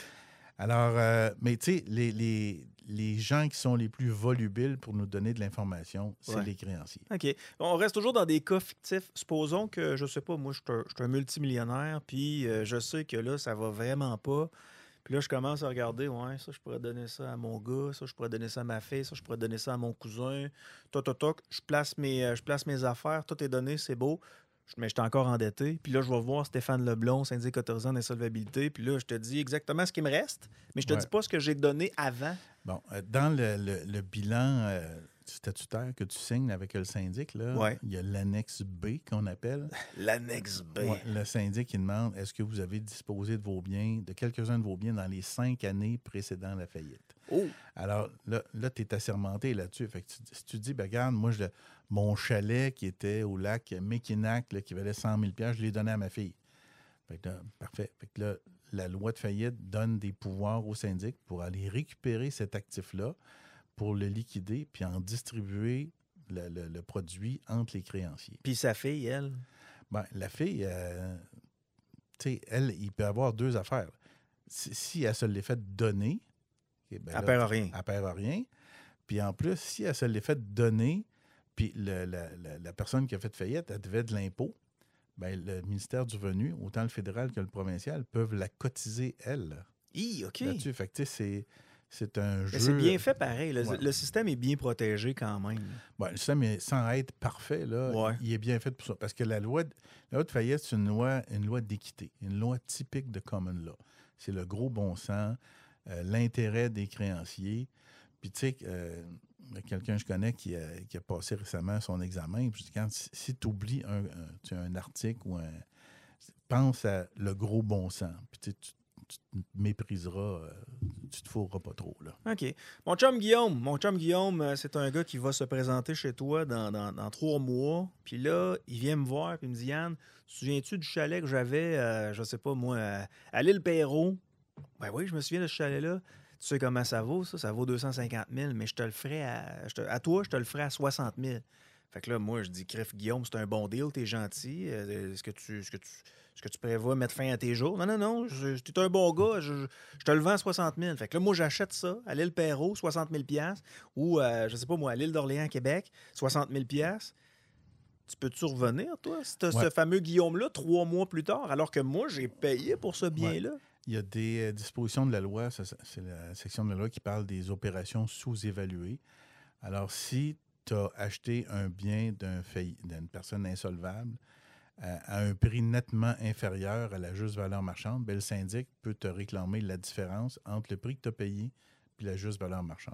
Alors, mais tu sais, les gens qui sont les plus volubiles pour nous donner de l'information, c'est les créanciers. OK. On reste toujours dans des cas fictifs. Supposons que, je sais pas, moi, je suis un multimillionnaire, puis je sais que là, ça va vraiment pas. Puis là, je commence à regarder, ouais, ça, je pourrais donner ça à mon gars, ça, je pourrais donner ça à ma fille, ça, je pourrais donner ça à mon cousin. Toc, je place mes affaires, tout est donné, c'est beau. Mais je suis encore endetté. Puis là, je vais voir Stéphane Leblond, syndic autorisant d'insolvabilité. Puis là, je te dis exactement ce qui me reste, mais je te dis pas ce que j'ai donné avant. Bon, dans le bilan statutaire que tu signes avec le syndic, là, il y a l'annexe B qu'on appelle. L'annexe B. Ouais, le syndic, il demande, est-ce que vous avez disposé de vos biens, de quelques-uns de vos biens dans les 5 années précédant la faillite? Oh. Alors là tu es assermenté là-dessus. Fait que si tu dis, ben, regarde, moi, mon chalet qui était au lac Mekinac, là, qui valait 100 000 $, je l'ai donné à ma fille. Fait que là, parfait. Fait que là, la loi de faillite donne des pouvoirs au syndic pour aller récupérer cet actif-là, pour le liquider, puis en distribuer le produit entre les créanciers. Puis sa fille, elle? Ben, la fille, tu sais, elle, il peut avoir deux affaires. Si elle se l'est fait donner, ben elle perd rien. Elle perd rien. Puis en plus, si elle se l'est fait donner, puis la personne qui a fait faillite, elle devait de l'impôt, ben, le ministère du Revenu, autant le fédéral que le provincial, peuvent la cotiser, elle. OK. Là-dessus. Fait que, tu sais, c'est un jeu... Mais c'est bien fait pareil. Le système est bien protégé quand même. Bon, le système, sans être parfait, là, il est bien fait pour ça. Parce que la loi de faillite, c'est une loi d'équité, une loi typique de common law. C'est le gros bon sens, l'intérêt des créanciers. Puis, tu sais, quelqu'un que je connais qui a passé récemment son examen, puis je dis, si tu oublies un article ou pense à le gros bon sens. Puis, tu te mépriseras, tu te fourras pas trop, là. OK. Mon chum Guillaume, c'est un gars qui va se présenter chez toi dans 3 mois. Puis là, il vient me voir puis il me dit, Yann, te souviens-tu du chalet que j'avais, je sais pas moi, à l'île Perrault? Ben oui, je me souviens de ce chalet-là. Tu sais comment ça vaut, ça? Ça vaut 250 000, mais je te le ferai à toi, je te le ferai à 60 000. Fait que là, moi, je dis, crève Guillaume, c'est un bon deal, t'es gentil. Est-ce que tu prévois mettre fin à tes jours? Non, t'es un bon gars, je te le vends à 60 000. Fait que là, moi, j'achète ça à l'île Perrault, 60 000 $, ou, je sais pas moi, à l'île d'Orléans, Québec, 60 000 $. Tu peux-tu revenir, toi, si tu as ce fameux Guillaume-là 3 mois plus tard, alors que moi, j'ai payé pour ce bien-là? Il y a des dispositions de la loi, c'est la section de la loi qui parle des opérations sous-évaluées. Alors, si tu as acheté un bien d'une personne insolvable à un prix nettement inférieur à la juste valeur marchande, bien, le syndic peut te réclamer la différence entre le prix que tu as payé et la juste valeur marchande.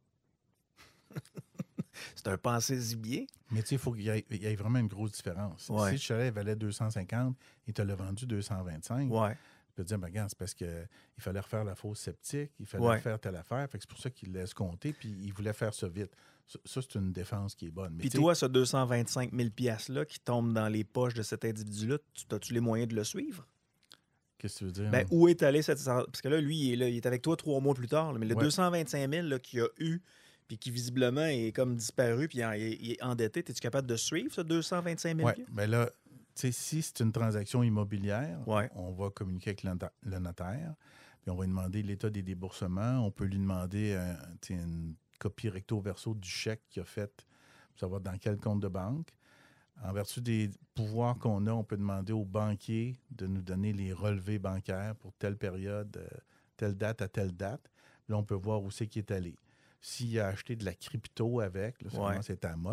C'est un pensez-y bien. Mais tu sais, il faut qu'il y ait vraiment une grosse différence. Si le chalet valait 250 et tu l'as vendu 225, tu peux te dire, ben, regarde, c'est parce qu'il fallait refaire la fosse septique, il fallait refaire telle affaire, fait que c'est pour ça qu'il laisse compter, puis il voulait faire ça vite. Ça, c'est une défense qui est bonne. Puis toi, ce 225 000 $-là qui tombe dans les poches de cet individu-là, as-tu les moyens de le suivre? Qu'est-ce que tu veux dire? Ben, où est allé cette... Parce que là, lui, il est avec toi 3 mois plus tard, là, mais le 225 000 là, qu'il a eu, puis qui visiblement est comme disparu, puis il est endetté, es-tu capable de suivre ce 225 000 $? Oui, bien là, tu sais, si c'est une transaction immobilière, on va communiquer avec le notaire, puis on va lui demander l'état des déboursements, on peut lui demander une copie recto-verso du chèque qu'il a fait pour savoir dans quel compte de banque. En vertu des pouvoirs qu'on a, on peut demander au banquier de nous donner les relevés bancaires pour telle période, telle date à telle date. Là, on peut voir où c'est qu'il est allé. S'il a acheté de la crypto avec, là, ça commence à être à la mode,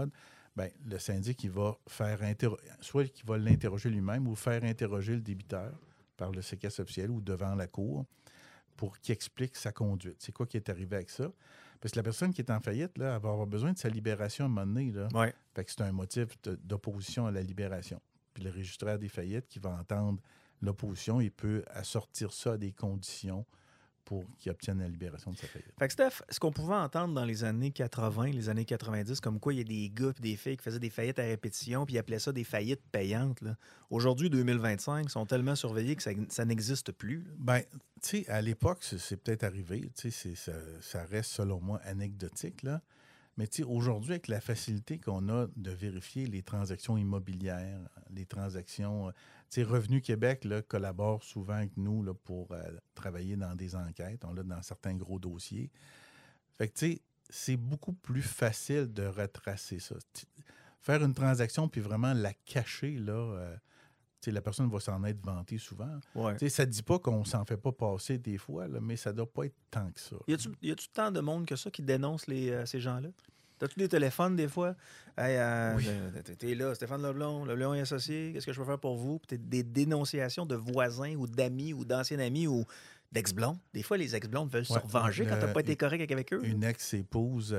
bien, le syndic, il va soit qu'il va l'interroger lui-même ou faire interroger le débiteur par le séquestre officiel ou devant la cour pour qu'il explique sa conduite. C'est quoi qui est arrivé avec ça? Parce que la personne qui est en faillite, là, elle va avoir besoin de sa libération à un moment donné. Là. Ouais. Fait que c'est un motif d'opposition à la libération. Puis le registraire des faillites qui va entendre l'opposition, il peut assortir ça à des conditions pour qu'il obtienne la libération de sa faillite. Fait que Steph, ce qu'on pouvait entendre dans les années 80, les années 90, comme quoi il y a des gars et des filles qui faisaient des faillites à répétition puis ils appelaient ça des faillites payantes. Là. Aujourd'hui, 2025, ils sont tellement surveillés que ça n'existe plus. Bien, tu sais, à l'époque, c'est peut-être arrivé. Tu sais, ça reste, selon moi, anecdotique, là. Mais tu sais, aujourd'hui, avec la facilité qu'on a de vérifier les transactions immobilières, les transactions... Tu sais, Revenu Québec là, collabore souvent avec nous là, pour travailler dans des enquêtes. On l'a dans certains gros dossiers. Fait que, tu sais, c'est beaucoup plus facile de retracer ça. Faire une transaction puis vraiment la cacher, là, tu sais, la personne va s'en être vantée souvent. Ouais. Tu sais, ça ne dit pas qu'on s'en fait pas passer des fois, là, mais ça ne doit pas être tant que ça. Y a-tu tant de monde que ça qui dénonce ces gens-là? T'as-tu des téléphones des fois? Hey, Oui. T'es là, Stéphane Leblond et associé, qu'est-ce que je peux faire pour vous? Puis des dénonciations de voisins ou d'amis ou d'anciens amis ou d'ex-blondes. Des fois, les ex-blondes veulent se revenger quand t'as pas été correct avec eux. Une ex-épouse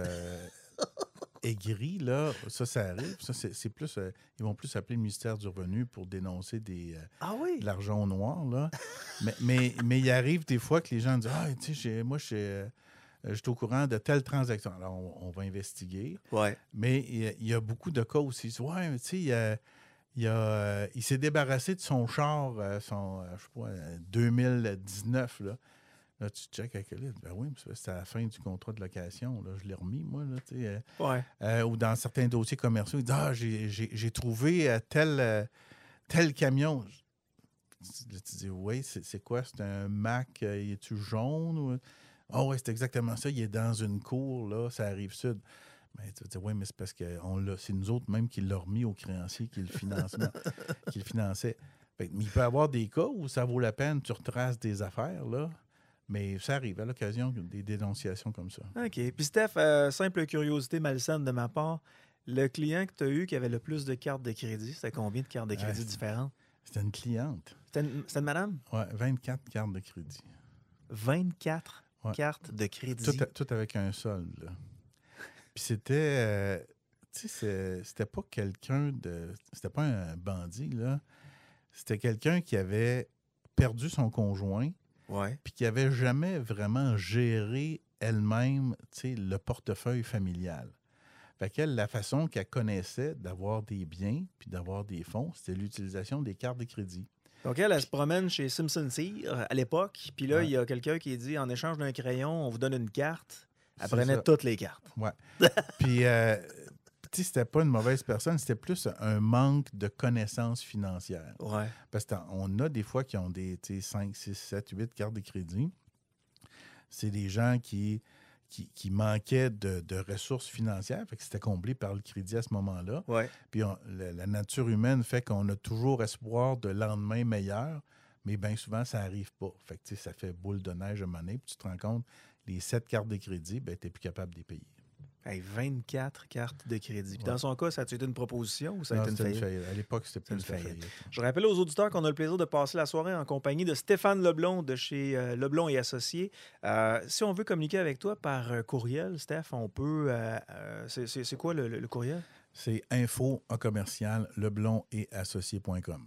aigrie, là, ça arrive. Ça, c'est plus... ils vont plus s'appeler le ministère du Revenu pour dénoncer de l'argent au noir, là. mais il arrive des fois que les gens disent « Ah, tu sais, moi, je suis au courant de telle transaction. » Alors, on va investiguer. Ouais. Mais il y a beaucoup de cas aussi. Ouais, tu sais, il s'est débarrassé de son char, je sais pas, 2019, là. Là, tu checkes avec lui. Ben oui, c'est à la fin du contrat de location. Là, je l'ai remis, moi. Là, tu sais, ou dans certains dossiers commerciaux, il dit « Ah, j'ai trouvé tel camion. » Là, tu dis « Oui, c'est quoi? C'est un Mac, est-tu jaune? » ou... Ah oui, c'est exactement ça. Il est dans une cour, là, ça arrive sud. Mais tu vas dire, oui, mais c'est parce que c'est nous autres même qui l'ont remis au créancier qui le finançait. Mais il peut y avoir des cas où ça vaut la peine, tu retraces des affaires, là. Mais ça arrive à l'occasion des dénonciations comme ça. OK. Puis Steph, simple curiosité malsaine de ma part, le client que tu as eu qui avait le plus de cartes de crédit, c'était combien de cartes de crédit différentes? C'était une cliente. C'était une madame? Oui, 24 cartes de crédit. 24 cartes de crédit? Tout avec un solde, là. Puis c'était... tu sais, c'était pas quelqu'un de... C'était pas un bandit, là. C'était quelqu'un qui avait perdu son conjoint, puis qui n'avait jamais vraiment géré elle-même, tu sais, le portefeuille familial. Fait qu'elle, la façon qu'elle connaissait d'avoir des biens puis d'avoir des fonds, c'était l'utilisation des cartes de crédit. Donc, elle se promène chez Simpson Sear à l'époque, puis là, il y a quelqu'un qui dit, en échange d'un crayon, on vous donne une carte. Elle prenait toutes les cartes. Oui. Puis, tu sais, c'était pas une mauvaise personne, c'était plus un manque de connaissances financières. Ouais. Parce qu'on a des fois qui ont des 5, 6, 7, 8 cartes de crédit. C'est des gens qui manquaient de ressources financières, fait que c'était comblé par le crédit à ce moment-là. Ouais. Puis la nature humaine fait qu'on a toujours espoir de lendemain meilleur, mais bien souvent, ça n'arrive pas. Fait que ça fait boule de neige à un moment donné, puis tu te rends compte, les 7 cartes de crédit, ben, tu n'es plus capable de les payer. Hey, 24 cartes de crédit. Puis dans son cas, ça a été une proposition ou ça a été une faillite? À l'époque, c'était plus une faillite. Je rappelle aux auditeurs qu'on a le plaisir de passer la soirée en compagnie de Stéphane Leblond de chez Leblond et Associés. Si on veut communiquer avec toi par courriel, Steph, on peut... c'est quoi le courriel? C'est info@leblondetasociés.com.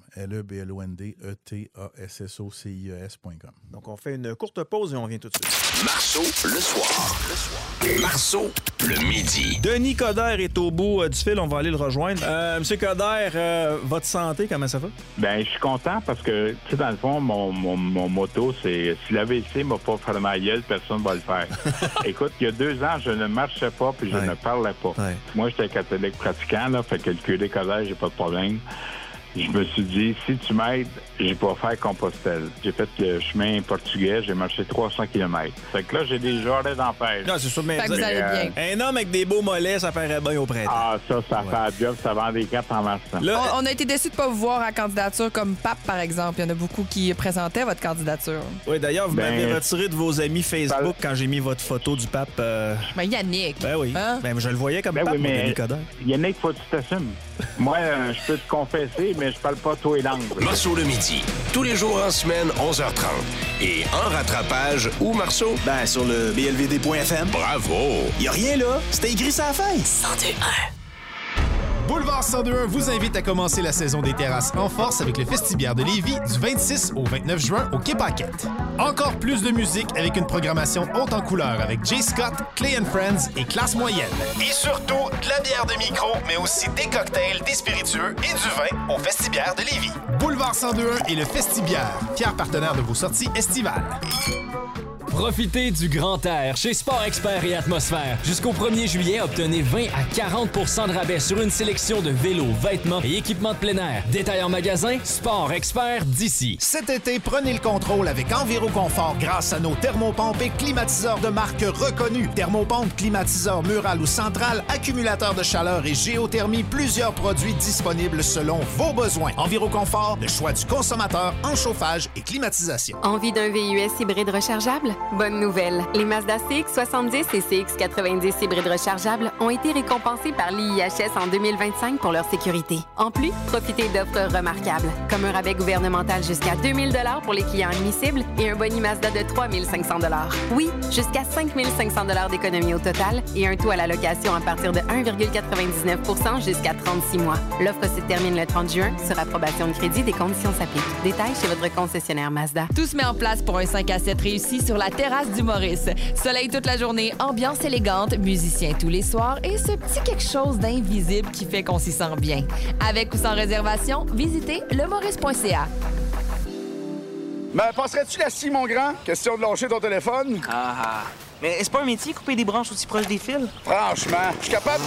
LEBLONDETASSOCIES.com. Donc, on fait une courte pause et on revient tout de suite. Marceau, le soir. Marceau, le midi. Denis Coderre est au bout du fil. On va aller le rejoindre. Monsieur Coderre, votre santé, comment ça va? Ben, je suis content parce que, tu sais, dans le fond, mon motto, c'est si l'AVC m'a pas fait ma gueule, personne ne va le faire. Écoute, il y a 2 ans, je ne marchais pas puis je ne parlais pas. Moi, j'étais catholique pratiquant, là, fait que le curé Coderre, j'ai pas de problème. je me suis dit, si tu m'aides, je vais faire Compostelle. J'ai fait le chemin portugais, j'ai marché 300 km. Fait que là, j'ai des jarrets d'empêche. Non, c'est sûr, mais Fait que vous allez bien. un homme avec des beaux mollets, ça paraît bien au printemps. Ah, ça fait la job, ça vend des cartes en masse. Là, On a été déçus de ne pas vous voir à la candidature comme pape, par exemple. Il y en a beaucoup qui présentaient votre candidature. oui, d'ailleurs, vous Ben, m'avez retiré de vos amis Facebook quand j'ai mis votre photo du pape. Ben, Yannick. Ben oui. Hein? Ben, je le voyais comme Ben pape, oui, moi, mais Denis Coderre. Yannick, faut que tu t'assumes. Moi, je peux te confesser, mais je parle pas toi et langue. Marceau le midi, tous les jours en semaine, 11h30. Et en rattrapage, où, Marceau? Ben, sur le blvd.fm. Bravo! Y a rien là, c'était écrit sur la feuille. 102.1. Boulevard 102.1 vous invite à commencer la saison des terrasses en force avec le Festibiaire de Lévis du 26 au 29 juin au Quai Paquette. Encore plus de musique avec une programmation haute en couleur avec Jay Scott, Clay & Friends et Classe Moyenne. Et surtout, de la bière de micro, mais aussi des cocktails, des spiritueux et du vin au Festibiaire de Lévis. Boulevard 102.1 et le Festibière, fiers partenaires de vos sorties estivales. Profitez du grand air chez Sport Expert et Atmosphère. Jusqu'au 1er juillet, obtenez 20 à 40 % de rabais sur une sélection de vélos, vêtements et équipements de plein air. Détail en magasin, Sport Expert d'ici. Cet été, prenez le contrôle avec Enviroconfort grâce à nos thermopompes et climatiseurs de marque reconnue. Thermopompe, climatiseur mural ou central, accumulateur de chaleur et géothermie, plusieurs produits disponibles selon vos besoins. Enviroconfort, le choix du consommateur en chauffage et climatisation. Envie d'un VUS hybride rechargeable? Bonne nouvelle! Les Mazda CX-70 et CX-90 hybrides rechargeables ont été récompensés par l'IIHS en 2025 pour leur sécurité. En plus, profitez d'offres remarquables, comme un rabais gouvernemental jusqu'à 2 000 $ pour les clients admissibles et un boni Mazda de 3 500 $. Oui, jusqu'à 5 500 $ d'économie au total et un taux à la location à partir de 1,99 % jusqu'à 36 mois. L'offre se termine le 30 juin sur approbation de crédit. Des conditions s'appliquent. Détails chez votre concessionnaire Mazda. Tout se met en place pour un 5 à 7 réussi sur la terrasse du Maurice. Soleil toute la journée, ambiance élégante, musiciens tous les soirs et ce petit quelque chose d'invisible qui fait qu'on s'y sent bien. Avec ou sans réservation, visitez lemaurice.ca. Ben, passerais-tu la scie, mon grand? Question de lâcher ton téléphone? Ah, mais c'est pas un métier, couper des branches aussi proches des fils? Franchement, je suis capable...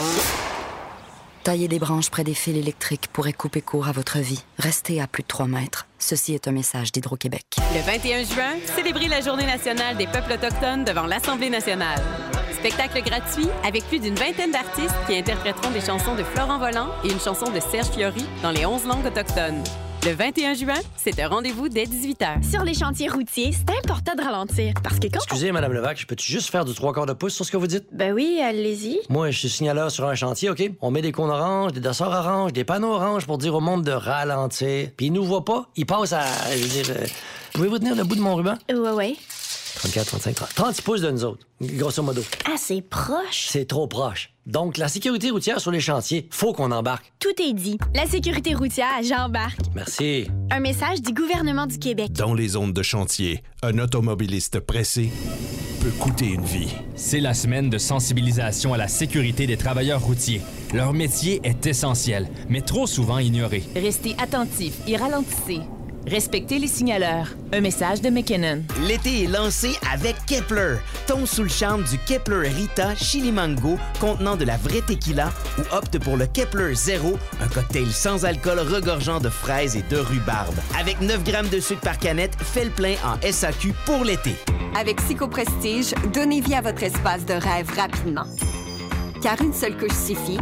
Tailler des branches près des fils électriques pourrait couper court à votre vie. Restez à plus de 3 mètres. Ceci est un message d'Hydro-Québec. Le 21 juin, célébrez la Journée nationale des peuples autochtones devant l'Assemblée nationale. Spectacle gratuit avec plus d'une vingtaine d'artistes qui interpréteront des chansons de Florent Volant et une chanson de Serge Fiori dans les 11 langues autochtones. Le 21 juin, c'est un rendez-vous dès 18h. Sur les chantiers routiers, c'est important de ralentir parce que quand... Excusez, Mme Levac, je peux-tu juste faire du 3/4 de pouce sur ce que vous dites? Ben oui, allez-y. Moi, je suis signaleur sur un chantier, OK? On met des cônes oranges, des dossards oranges, des panneaux oranges pour dire au monde de ralentir. Puis ils nous voient pas, ils passent à... Je veux dire... pouvez-vous tenir le bout de mon ruban? Ouais. 34, 35, 30. 30 pouces de nous autres, grosso modo. Ah, c'est proche. C'est trop proche. Donc, la sécurité routière sur les chantiers, faut qu'on embarque. Tout est dit. La sécurité routière, j'embarque. Merci. Un message du gouvernement du Québec. Dans les zones de chantier, un automobiliste pressé peut coûter une vie. C'est la semaine de sensibilisation à la sécurité des travailleurs routiers. Leur métier est essentiel, mais trop souvent ignoré. Restez attentifs et ralentissez. Respectez les signaleurs. Un message de McKinnon. L'été est lancé avec Kepler. Tombe sous le charme du Kepler Rita Chili Mango contenant de la vraie tequila ou opte pour le Kepler Zero, un cocktail sans alcool regorgeant de fraises et de rhubarbe. Avec 9 grammes de sucre par canette, fait le plein en SAQ pour l'été. Avec Psychoprestige, donnez vie à votre espace de rêve rapidement. Car une seule couche suffit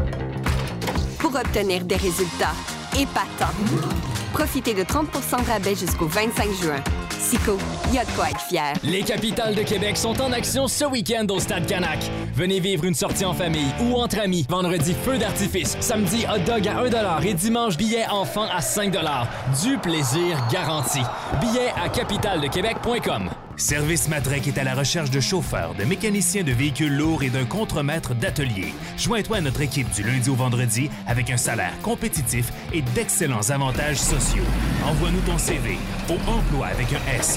pour obtenir des résultats épatants. Profitez de 30 % de rabais jusqu'au 25 juin. Psycho, il y a de quoi être fier. Les capitales de Québec sont en action ce week-end au Stade Canac. Venez vivre une sortie en famille ou entre amis. Vendredi, feu d'artifice. Samedi, hot dog à 1 $ et dimanche, billets enfants à 5 $. Du plaisir garanti. Billets à capitaledequebec.com. Service Matrec est à la recherche de chauffeurs, de mécaniciens de véhicules lourds et d'un contremaître d'atelier. Joins-toi à notre équipe du lundi au vendredi avec un salaire compétitif et d'excellents avantages sociaux. Envoie-nous ton CV au emploi avec un S,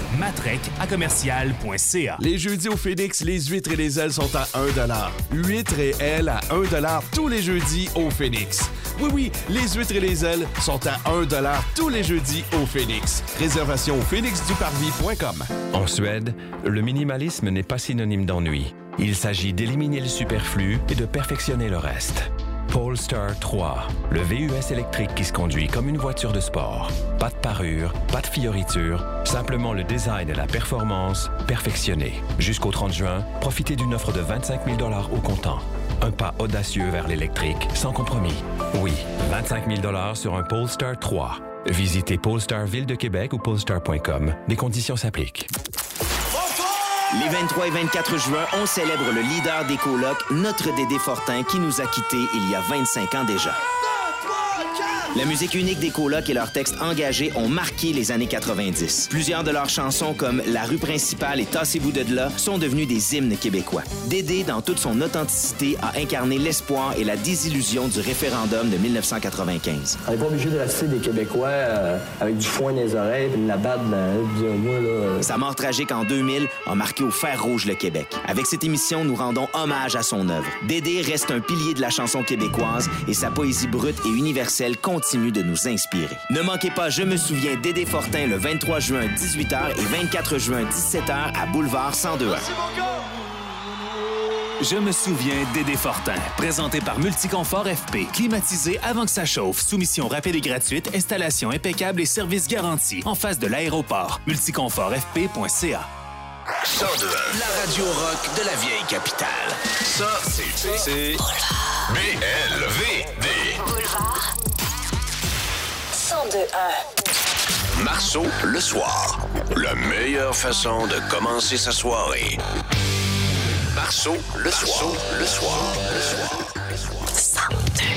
matrec@commercial.ca. Les jeudis au Phoenix, les huîtres et les ailes sont à 1 $. Huîtres et ailes à 1 $ tous les jeudis au Phoenix. Oui, les huîtres et les ailes sont à 1 $ tous les jeudis au Phoenix. Réservation au phoenixduparvis.com. En Suède, le minimalisme n'est pas synonyme d'ennui. Il s'agit d'éliminer le superflu et de perfectionner le reste. Polestar 3, le VUS électrique qui se conduit comme une voiture de sport. Pas de parure, pas de fioriture, simplement le design et la performance perfectionnés. Jusqu'au 30 juin, profitez d'une offre de 25 000 $ au comptant. Un pas audacieux vers l'électrique, sans compromis. Oui, 25 000 $ sur un Polestar 3. Visitez Polestar Ville de Québec ou polestar.com. Des conditions s'appliquent. Les 23 et 24 juin, on célèbre le leader des colocs, notre Dédé Fortin, qui nous a quittés il y a 25 ans déjà. La musique unique des colocs et leurs textes engagés ont marqué les années 90. Plusieurs de leurs chansons, comme La rue principale et Tassez-vous de là, sont devenues des hymnes québécois. Dédé, dans toute son authenticité, a incarné l'espoir et la désillusion du référendum de 1995. On n'est pas obligé de rester des Québécois avec du foin dans les oreilles et de la batte dans le moi, là. Sa mort tragique en 2000 a marqué au fer rouge le Québec. Avec cette émission, nous rendons hommage à son œuvre. Dédé reste un pilier de la chanson québécoise et sa poésie brute et universelle continue de nous inspirer. Ne manquez pas Je me souviens Dédé Fortin le 23 juin 18h et 24 juin 17h à Boulevard 102. Je me souviens Dédé Fortin, présenté par Multiconfort FP. Climatisé avant que ça chauffe, soumission rapide et gratuite, installation impeccable et service garanti en face de l'aéroport. Multiconfortfp.ca. 102, la radio rock de la vieille capitale. Ça, c'est BLVD. Boulevard 102.1. Marceau, le soir. La meilleure façon de commencer sa soirée. Marceau, le soir. Le soir. 102.1.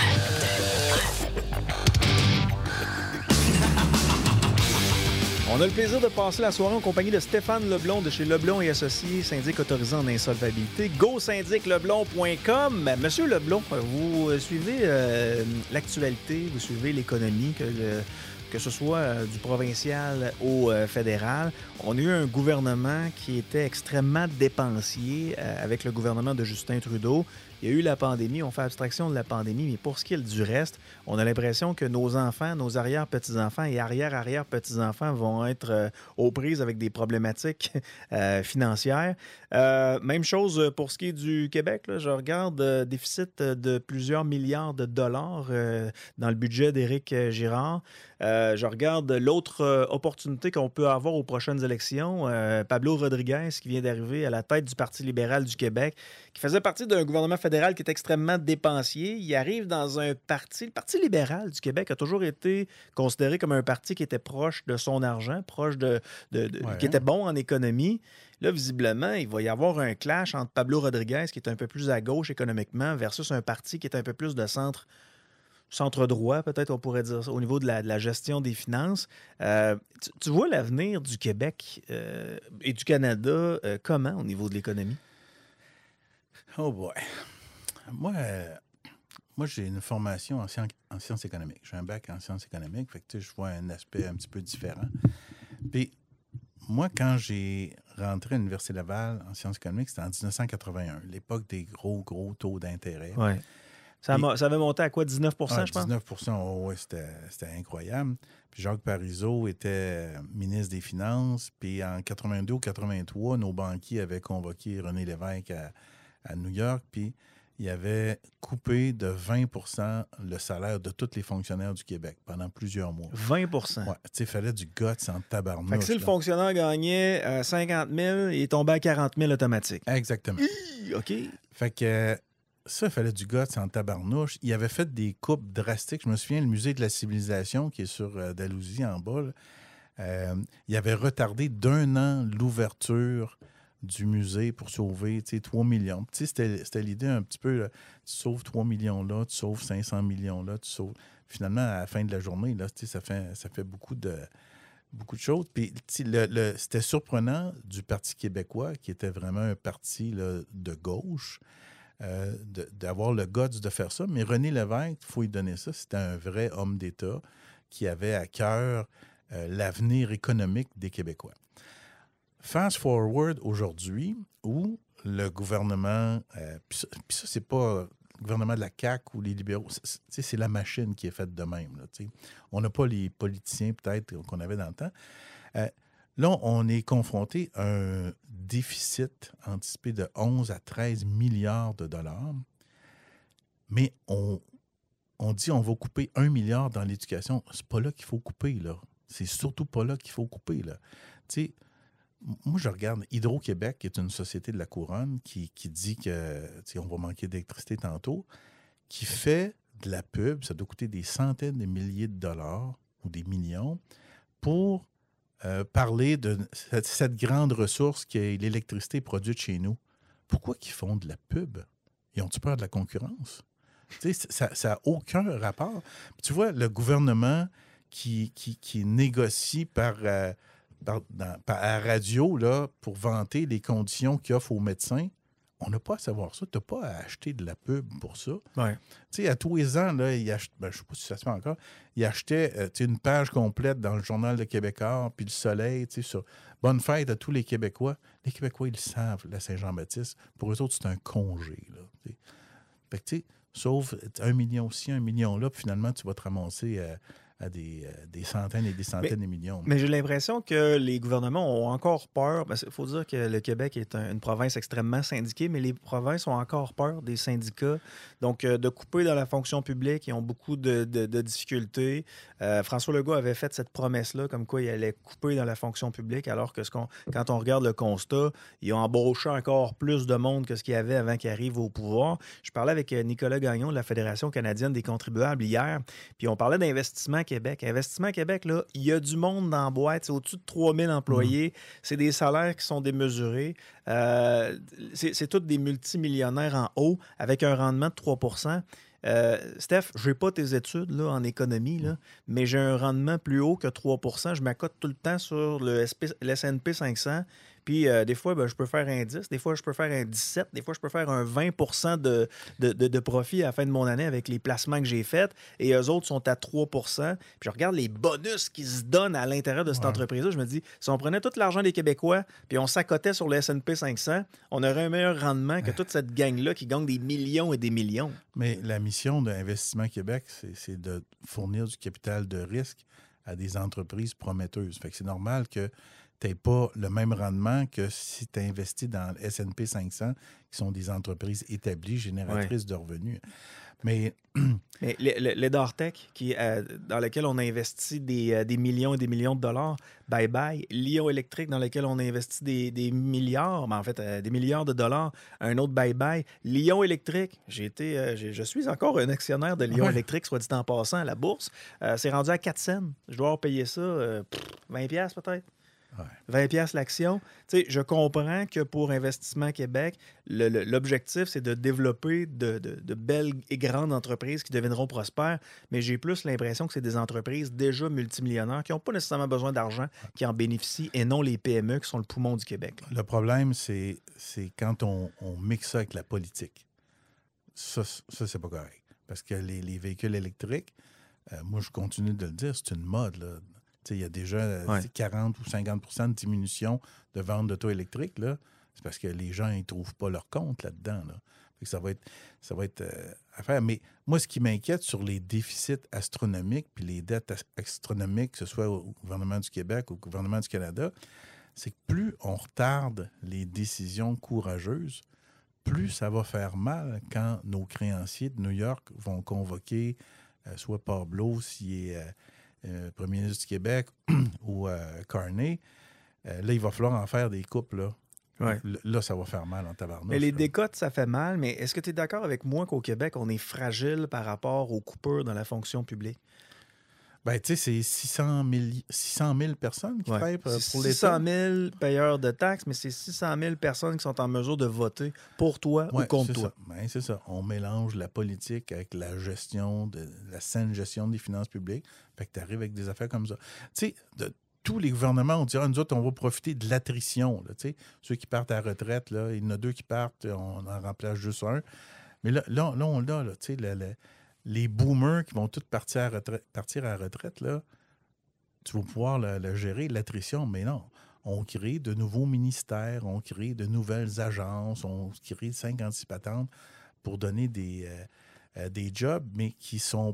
On a le plaisir de passer la soirée en compagnie de Stéphane Leblond de chez Leblond et Associés, syndic autorisé en insolvabilité. GoSyndicLeblond.com. Monsieur Leblond, vous suivez l'actualité, vous suivez l'économie, que ce soit du provincial au fédéral. On a eu un gouvernement qui était extrêmement dépensier avec le gouvernement de Justin Trudeau. Il y a eu la pandémie, on fait abstraction de la pandémie, mais pour ce qui est du reste, on a l'impression que nos enfants, nos arrière-petits-enfants et arrière-arrière-petits-enfants vont être aux prises avec des problématiques financières. Même chose pour ce qui est du Québec. Là, je regarde déficit de plusieurs milliards de dollars dans le budget d'Éric Girard. Je regarde l'autre opportunité qu'on peut avoir aux prochaines élections. Pablo Rodriguez, qui vient d'arriver à la tête du Parti libéral du Québec, qui faisait partie d'un gouvernement fédéral qui est extrêmement dépensier. Il arrive dans un parti. Le Parti libéral du Québec a toujours été considéré comme un parti qui était proche de son argent, proche qui était bon en économie. Là, visiblement, il va y avoir un clash entre Pablo Rodriguez, qui est un peu plus à gauche économiquement, versus un parti qui est un peu plus de centre-droit, peut-être on pourrait dire ça, au niveau de la gestion des finances. Tu vois l'avenir du Québec et du Canada comment au niveau de l'économie? Oh boy. Moi, j'ai une formation en sciences économiques. J'ai un bac en sciences économiques, fait que je vois un aspect un petit peu différent. Puis, moi, quand j'ai rentré à l'Université Laval en sciences économiques, c'était en 1981, l'époque des gros taux d'intérêt. Oui. Ça avait monté à quoi, 19 je pense? 19 oui, c'était incroyable. Puis Jacques Parizeau était ministre des Finances. Puis en 82 ou 83, nos banquiers avaient convoqué René Lévesque à New York. Puis il avait coupé de 20 le salaire de tous les fonctionnaires du Québec pendant plusieurs mois. 20 Oui, tu sais, il fallait du guts en tabarnouche. Fait que si le fonctionnaire gagnait 50 000, il tombait à 40 000 automatique. Exactement. OK. Fait que ça, il fallait du guts en tabarnouche. Il avait fait des coupes drastiques. Je me souviens, le musée de la civilisation, qui est sur Dalhousie, en bas, il avait retardé d'1 an l'ouverture du musée pour sauver 3 millions. C'était l'idée un petit peu, là, tu sauves 3 millions là, tu sauves 500 millions là, tu sauves... Finalement, à la fin de la journée, là, ça fait beaucoup de choses. Puis c'était surprenant du Parti québécois, qui était vraiment un parti là, de gauche, d'avoir le guts de faire ça. Mais René Lévesque, il faut lui donner ça, c'était un vrai homme d'État qui avait à cœur l'avenir économique des Québécois. Fast forward aujourd'hui, où le gouvernement, puis ça, c'est pas le gouvernement de la CAQ ou les libéraux, c'est la machine qui est faite de même. Là, on n'a pas les politiciens peut-être qu'on avait dans le temps. Là, on est confronté à un déficit anticipé de 11 à 13 milliards de dollars. Mais on dit on va couper 1 milliard dans l'éducation. C'est pas là qu'il faut couper, là. C'est surtout pas là qu'il faut couper, là. Tu sais, moi, je regarde Hydro-Québec, qui est une société de la Couronne, qui dit que on va manquer d'électricité tantôt, qui fait de la pub, ça doit coûter des centaines de milliers de dollars ou des millions, pour parler de cette grande ressource qui est l'électricité produite chez nous. Pourquoi qu'ils font de la pub? Ils ont-tu peur de la concurrence? Tu sais, ça n'a aucun rapport. Puis tu vois, le gouvernement qui négocie par à radio là, pour vanter les conditions qu'il offre aux médecins, on n'a pas à savoir ça. Tu n'as pas à acheter de la pub pour ça. Ouais. Tu sais, à tous les ans, là, je ne sais pas si ça se fait encore, il achetait une page complète dans le Journal de Québécois, puis le Soleil, sur Bonne fête à tous les Québécois. Les Québécois, ils le savent, la Saint-Jean-Baptiste. Pour eux autres, c'est un congé. Là, t'sais. Fait que, tu sais, sauf 1 million ci, 1 million là, puis finalement, tu vas te ramasser à des centaines et des centaines de millions. Mais j'ai l'impression que les gouvernements ont encore peur. Il faut dire que le Québec est une province extrêmement syndiquée, mais les provinces ont encore peur des syndicats. Donc, de couper dans la fonction publique, ils ont beaucoup de difficultés. François Legault avait fait cette promesse-là, comme quoi il allait couper dans la fonction publique, alors que quand on regarde le constat, ils ont embauché encore plus de monde que ce qu'il y avait avant qu'il arrive au pouvoir. Je parlais avec Nicolas Gagnon de la Fédération canadienne des contribuables hier, puis on parlait d'investissement Québec. Investissement Québec, là, il y a du monde dans la boîte. C'est au-dessus de 3000 employés. C'est des salaires qui sont démesurés. C'est tous des multimillionnaires en haut avec un rendement de 3 Steph, je n'ai pas tes études là, en économie, là, mais j'ai un rendement plus haut que 3 Je m'accote tout le temps sur le S&P 500. Puis, des fois, je peux faire un 10, des fois, je peux faire un 17, des fois, je peux faire un 20 de profit à la fin de mon année avec les placements que j'ai faits. Et eux autres sont à 3 Puis, je regarde les bonus qui se donnent à l'intérieur de cette entreprise-là. Je me dis, si on prenait tout l'argent des Québécois puis on s'accotait sur le S&P 500, on aurait un meilleur rendement que toute cette gang-là qui gagne des millions et des millions. Mais la mission d'Investissement Québec, c'est de fournir du capital de risque à des entreprises prometteuses. Fait que c'est normal que tu n'as pas le même rendement que si tu investis dans le S&P 500, qui sont des entreprises établies, génératrices de revenus. Mais les Dartech, dans lequel on a investi des millions et des millions de dollars, bye-bye. Lion Électrique, dans lequel on a investi des milliards, mais en fait, des milliards de dollars, un autre bye-bye. Lion Électrique, je suis encore un actionnaire de Lion Électrique, soit dit en passant, à la bourse. C'est rendu à 4 cents. Je dois payer ça 20$ peut-être. 20$ l'action. Tu sais, je comprends que pour Investissement Québec, l'objectif, c'est de développer de belles et grandes entreprises qui deviendront prospères, mais j'ai plus l'impression que c'est des entreprises déjà multimillionnaires qui n'ont pas nécessairement besoin d'argent, qui en bénéficient, et non les PME qui sont le poumon du Québec. Là. Le problème, c'est quand on mixe ça avec la politique. Ça c'est pas correct. Parce que les véhicules électriques, moi, je continue de le dire, c'est une mode, là. Il y a déjà 40 ou 50 de diminution de vente d'auto électriques. Là. C'est parce que les gens ne trouvent pas leur compte là-dedans. Là. Fait que ça va être à faire. Mais moi, ce qui m'inquiète sur les déficits astronomiques puis les dettes astronomiques, que ce soit au gouvernement du Québec ou au gouvernement du Canada, c'est que plus on retarde les décisions courageuses, plus ça va faire mal quand nos créanciers de New York vont convoquer soit Pablo, s'il est premier ministre du Québec, ou Carney, là, il va falloir en faire des coupes, là. Ouais. Là, ça va faire mal en tabarnouche. Mais les décotes, ça fait mal, mais est-ce que tu es d'accord avec moi qu'au Québec, on est fragile par rapport aux coupures dans la fonction publique? Ben, tu sais, c'est 600 000 personnes qui travaillent pour l'État. 600 000 payeurs de taxes, mais c'est 600 000 personnes qui sont en mesure de voter pour toi ou contre toi. Ben, c'est ça. On mélange la politique avec la saine gestion des finances publiques. Fait que tu arrives avec des affaires comme ça. Tu sais, tous les gouvernements, on dirait, nous autres, on va profiter de l'attrition. Là, ceux qui partent à la retraite, là, il y en a 2 qui partent, on en remplace juste un. Mais là on l'a, là, tu sais, les boomers qui vont tous partir à la retraite, là, tu vas pouvoir le gérer, l'attrition, mais non. On crée de nouveaux ministères, on crée de nouvelles agences, on crée 56 patentes pour donner des jobs, mais qui sont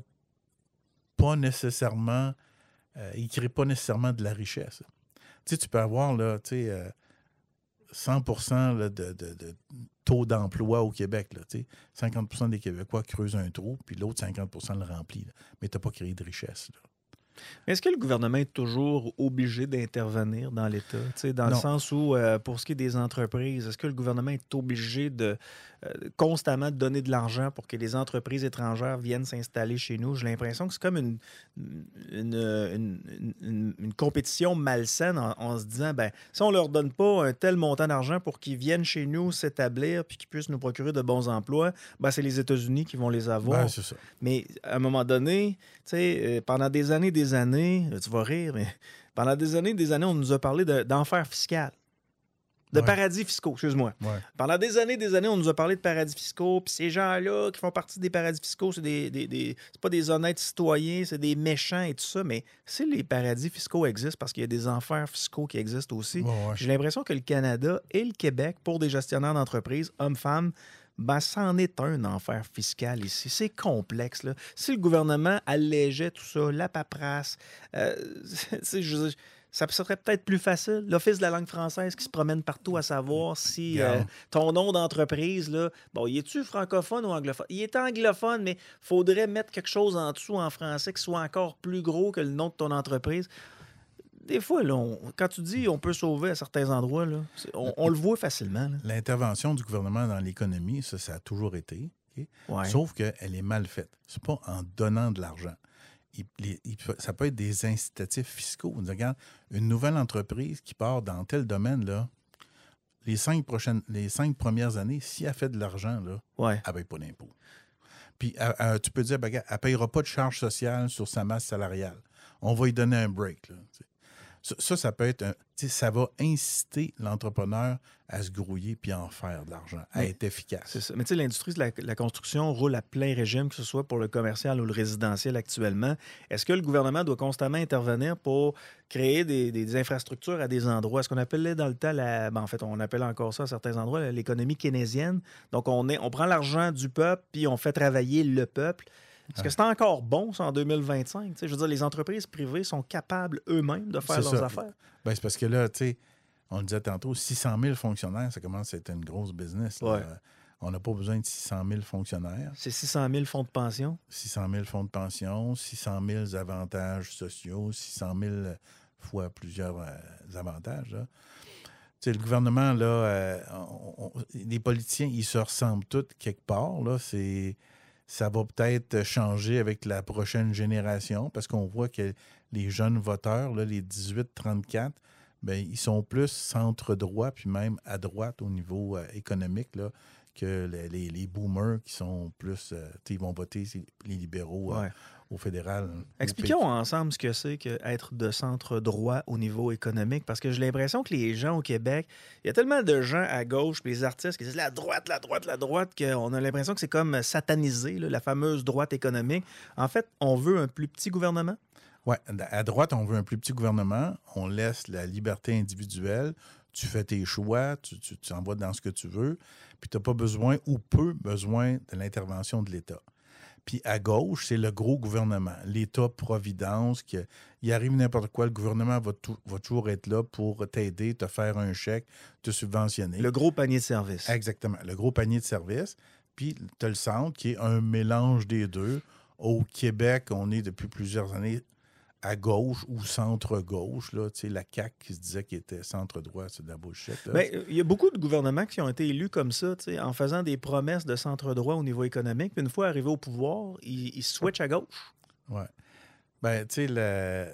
pas nécessairement... ils ne créent pas nécessairement de la richesse. Tu sais, tu peux avoir, là, tu sais... 100% là, de taux d'emploi au Québec. Là, 50% des Québécois creusent un trou, puis l'autre 50% le remplit. Là. Mais tu n'as pas créé de richesse. Là. Est-ce que le gouvernement est toujours obligé d'intervenir dans l'État? Dans le sens où, pour ce qui est des entreprises, est-ce que le gouvernement est obligé de constamment donner de l'argent pour que les entreprises étrangères viennent s'installer chez nous? J'ai l'impression que c'est comme une compétition malsaine en se disant, ben, si on ne leur donne pas un tel montant d'argent pour qu'ils viennent chez nous s'établir puis qu'ils puissent nous procurer de bons emplois, ben, c'est les États-Unis qui vont les avoir. Ben, c'est ça. Mais à un moment donné, pendant des années, tu vas rire, mais pendant des années, on nous a parlé d'enfer fiscal. De paradis fiscaux, excuse-moi. Ouais. Pendant des années, on nous a parlé de paradis fiscaux, puis ces gens-là qui font partie des paradis fiscaux, c'est pas des honnêtes citoyens, c'est des méchants et tout ça, mais si les paradis fiscaux existent, parce qu'il y a des enfers fiscaux qui existent aussi, j'ai l'impression que le Canada et le Québec, pour des gestionnaires d'entreprises, hommes-femmes, ben, c'en est un enfer fiscal ici. C'est complexe, là. Si le gouvernement allégeait tout ça, la paperasse, ça serait peut-être plus facile. L'Office de la langue française qui se promène partout à savoir si ton nom d'entreprise, là, bon, y est-tu francophone ou anglophone? Il est anglophone, mais il faudrait mettre quelque chose en dessous en français qui soit encore plus gros que le nom de ton entreprise. Des fois, là, quand tu dis on peut sauver à certains endroits, là, on le voit facilement. Là. L'intervention du gouvernement dans l'économie, ça a toujours été. Okay? Ouais. Sauf qu'elle est mal faite. C'est pas en donnant de l'argent. Ça peut être des incitatifs fiscaux. On dit, regarde, une nouvelle entreprise qui part dans tel domaine, là, les 5 premières années, si elle fait de l'argent, là, elle ne paye pas d'impôt. Puis tu peux dire, elle ne payera pas de charge sociale sur sa masse salariale. On va lui donner un break. Là, ça peut être ça va inciter l'entrepreneur à se grouiller puis à en faire de l'argent, à être efficace. C'est ça. Mais tu sais, l'industrie de la construction roule à plein régime, que ce soit pour le commercial ou le résidentiel actuellement. Est-ce que le gouvernement doit constamment intervenir pour créer des infrastructures à des endroits? Est-ce qu'on appelait dans le temps, en fait, on appelle encore ça à certains endroits l'économie keynésienne. Donc, on prend l'argent du peuple puis on fait travailler le peuple. Est-ce que c'est encore bon, ça, en 2025? Je veux dire, les entreprises privées sont capables eux-mêmes de faire leurs affaires. Ben, c'est parce que là, tu sais, on le disait tantôt, 600 000 fonctionnaires, ça commence à être une grosse business. Ouais. On n'a pas besoin de 600 000 fonctionnaires. C'est 600 000 fonds de pension? 600 000 fonds de pension, 600 000 avantages sociaux, 600 000 fois plusieurs avantages. Là. Tu sais, le gouvernement, là, les politiciens, ils se ressemblent tous quelque part. Là, ça va peut-être changer avec la prochaine génération parce qu'on voit que les jeunes voteurs, là, les 18-34, bien, ils sont plus centre-droit puis même à droite au niveau économique là, que les boomers qui sont plus... ils vont voter les libéraux au fédéral. Expliquons ensemble ce que c'est qu'être de centre-droit au niveau économique, parce que j'ai l'impression que les gens au Québec, il y a tellement de gens à gauche, puis les artistes qui disent la droite, qu'on a l'impression que c'est comme satanisé, là, la fameuse droite économique. En fait, on veut un plus petit gouvernement? Oui, à droite, on veut un plus petit gouvernement. On laisse la liberté individuelle. Tu fais tes choix, tu envoies dans ce que tu veux, puis tu n'as pas besoin ou peu besoin de l'intervention de l'État. Puis à gauche, c'est le gros gouvernement, l'État-providence, il arrive n'importe quoi, le gouvernement va toujours être là pour t'aider, te faire un chèque, te subventionner. Le gros panier de services. Exactement, le gros panier de services. Puis tu as le centre qui est un mélange des deux. Au Québec, on est depuis plusieurs années à gauche ou centre-gauche. Là, la CAQ qui se disait qu'il était centre-droit, c'est de la bullshit. Il y a beaucoup de gouvernements qui ont été élus comme ça, en faisant des promesses de centre-droit au niveau économique. Puis une fois arrivés au pouvoir, ils switchent à gauche. Oui. Ben, tu sais,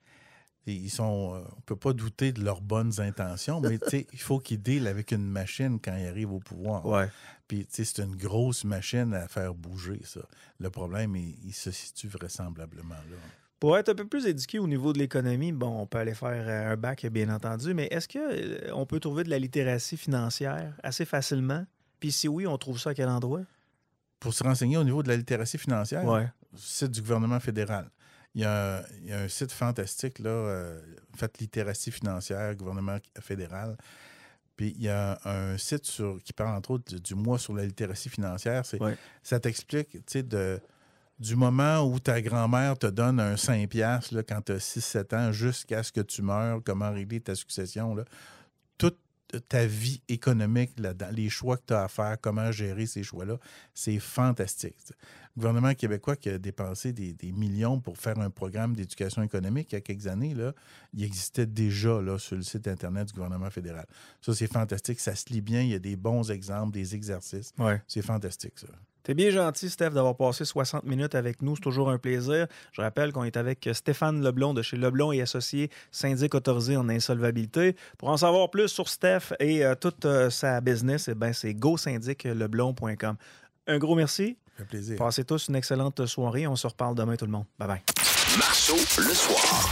ils sont... on ne peut pas douter de leurs bonnes intentions, mais il faut qu'ils dealent avec une machine quand ils arrivent au pouvoir. Ouais. Puis, c'est une grosse machine à faire bouger, ça. Le problème, il se situe vraisemblablement là. Pour être un peu plus éduqué au niveau de l'économie, bon, on peut aller faire un bac, bien entendu, mais est-ce qu'on peut trouver de la littératie financière assez facilement? Puis si oui, on trouve ça à quel endroit? Pour se renseigner au niveau de la littératie financière, le site du gouvernement fédéral. Il y a un site fantastique, là, fait littératie financière, gouvernement fédéral. Puis il y a un site qui parle, entre autres, du mois sur la littératie financière. Ça t'explique, tu sais, du moment où ta grand-mère te donne un 5$ là, quand tu as 6-7 ans jusqu'à ce que tu meurs, comment régler ta succession, là, ta vie économique, là-dedans, les choix que tu as à faire, comment gérer ces choix-là. C'est fantastique. Le gouvernement québécois qui a dépensé des millions pour faire un programme d'éducation économique il y a quelques années, là, il existait déjà là, sur le site Internet du gouvernement fédéral. Ça, c'est fantastique. Ça se lit bien. Il y a des bons exemples, des exercices. Ouais. C'est fantastique, ça. T'es bien gentil, Steph, d'avoir passé 60 minutes avec nous. C'est toujours un plaisir. Je rappelle qu'on est avec Stéphane Leblond de chez Leblond et Associés, syndic autorisé en insolvabilité. Pour en savoir plus sur Steph et toute sa business, c'est gosyndicleblond.com. Un gros merci. Ça fait plaisir. Passez tous une excellente soirée. On se reparle demain, tout le monde. Bye-bye. Marceau, le soir.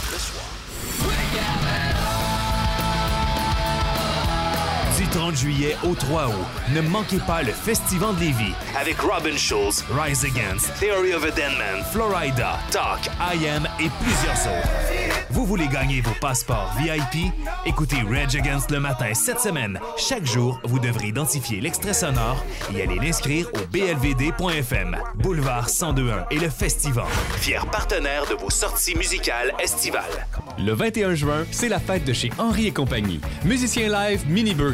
Du 30 juillet au 3 août, ne manquez pas le Festival de Lévis avec Robin Schulz, Rise Against, Theory of a Dead Man, Florida, Talk, I Am et plusieurs autres. Vous voulez gagner vos passeports VIP? Écoutez Rage Against le matin cette semaine. Chaque jour, vous devrez identifier l'extrait sonore et aller l'inscrire au blvd.fm. Boulevard 1021 et le Festival, fier partenaire de vos sorties musicales estivales. Le 21 juin, c'est la fête de chez Henry & Compagnie. Musiciens live, mini-burger,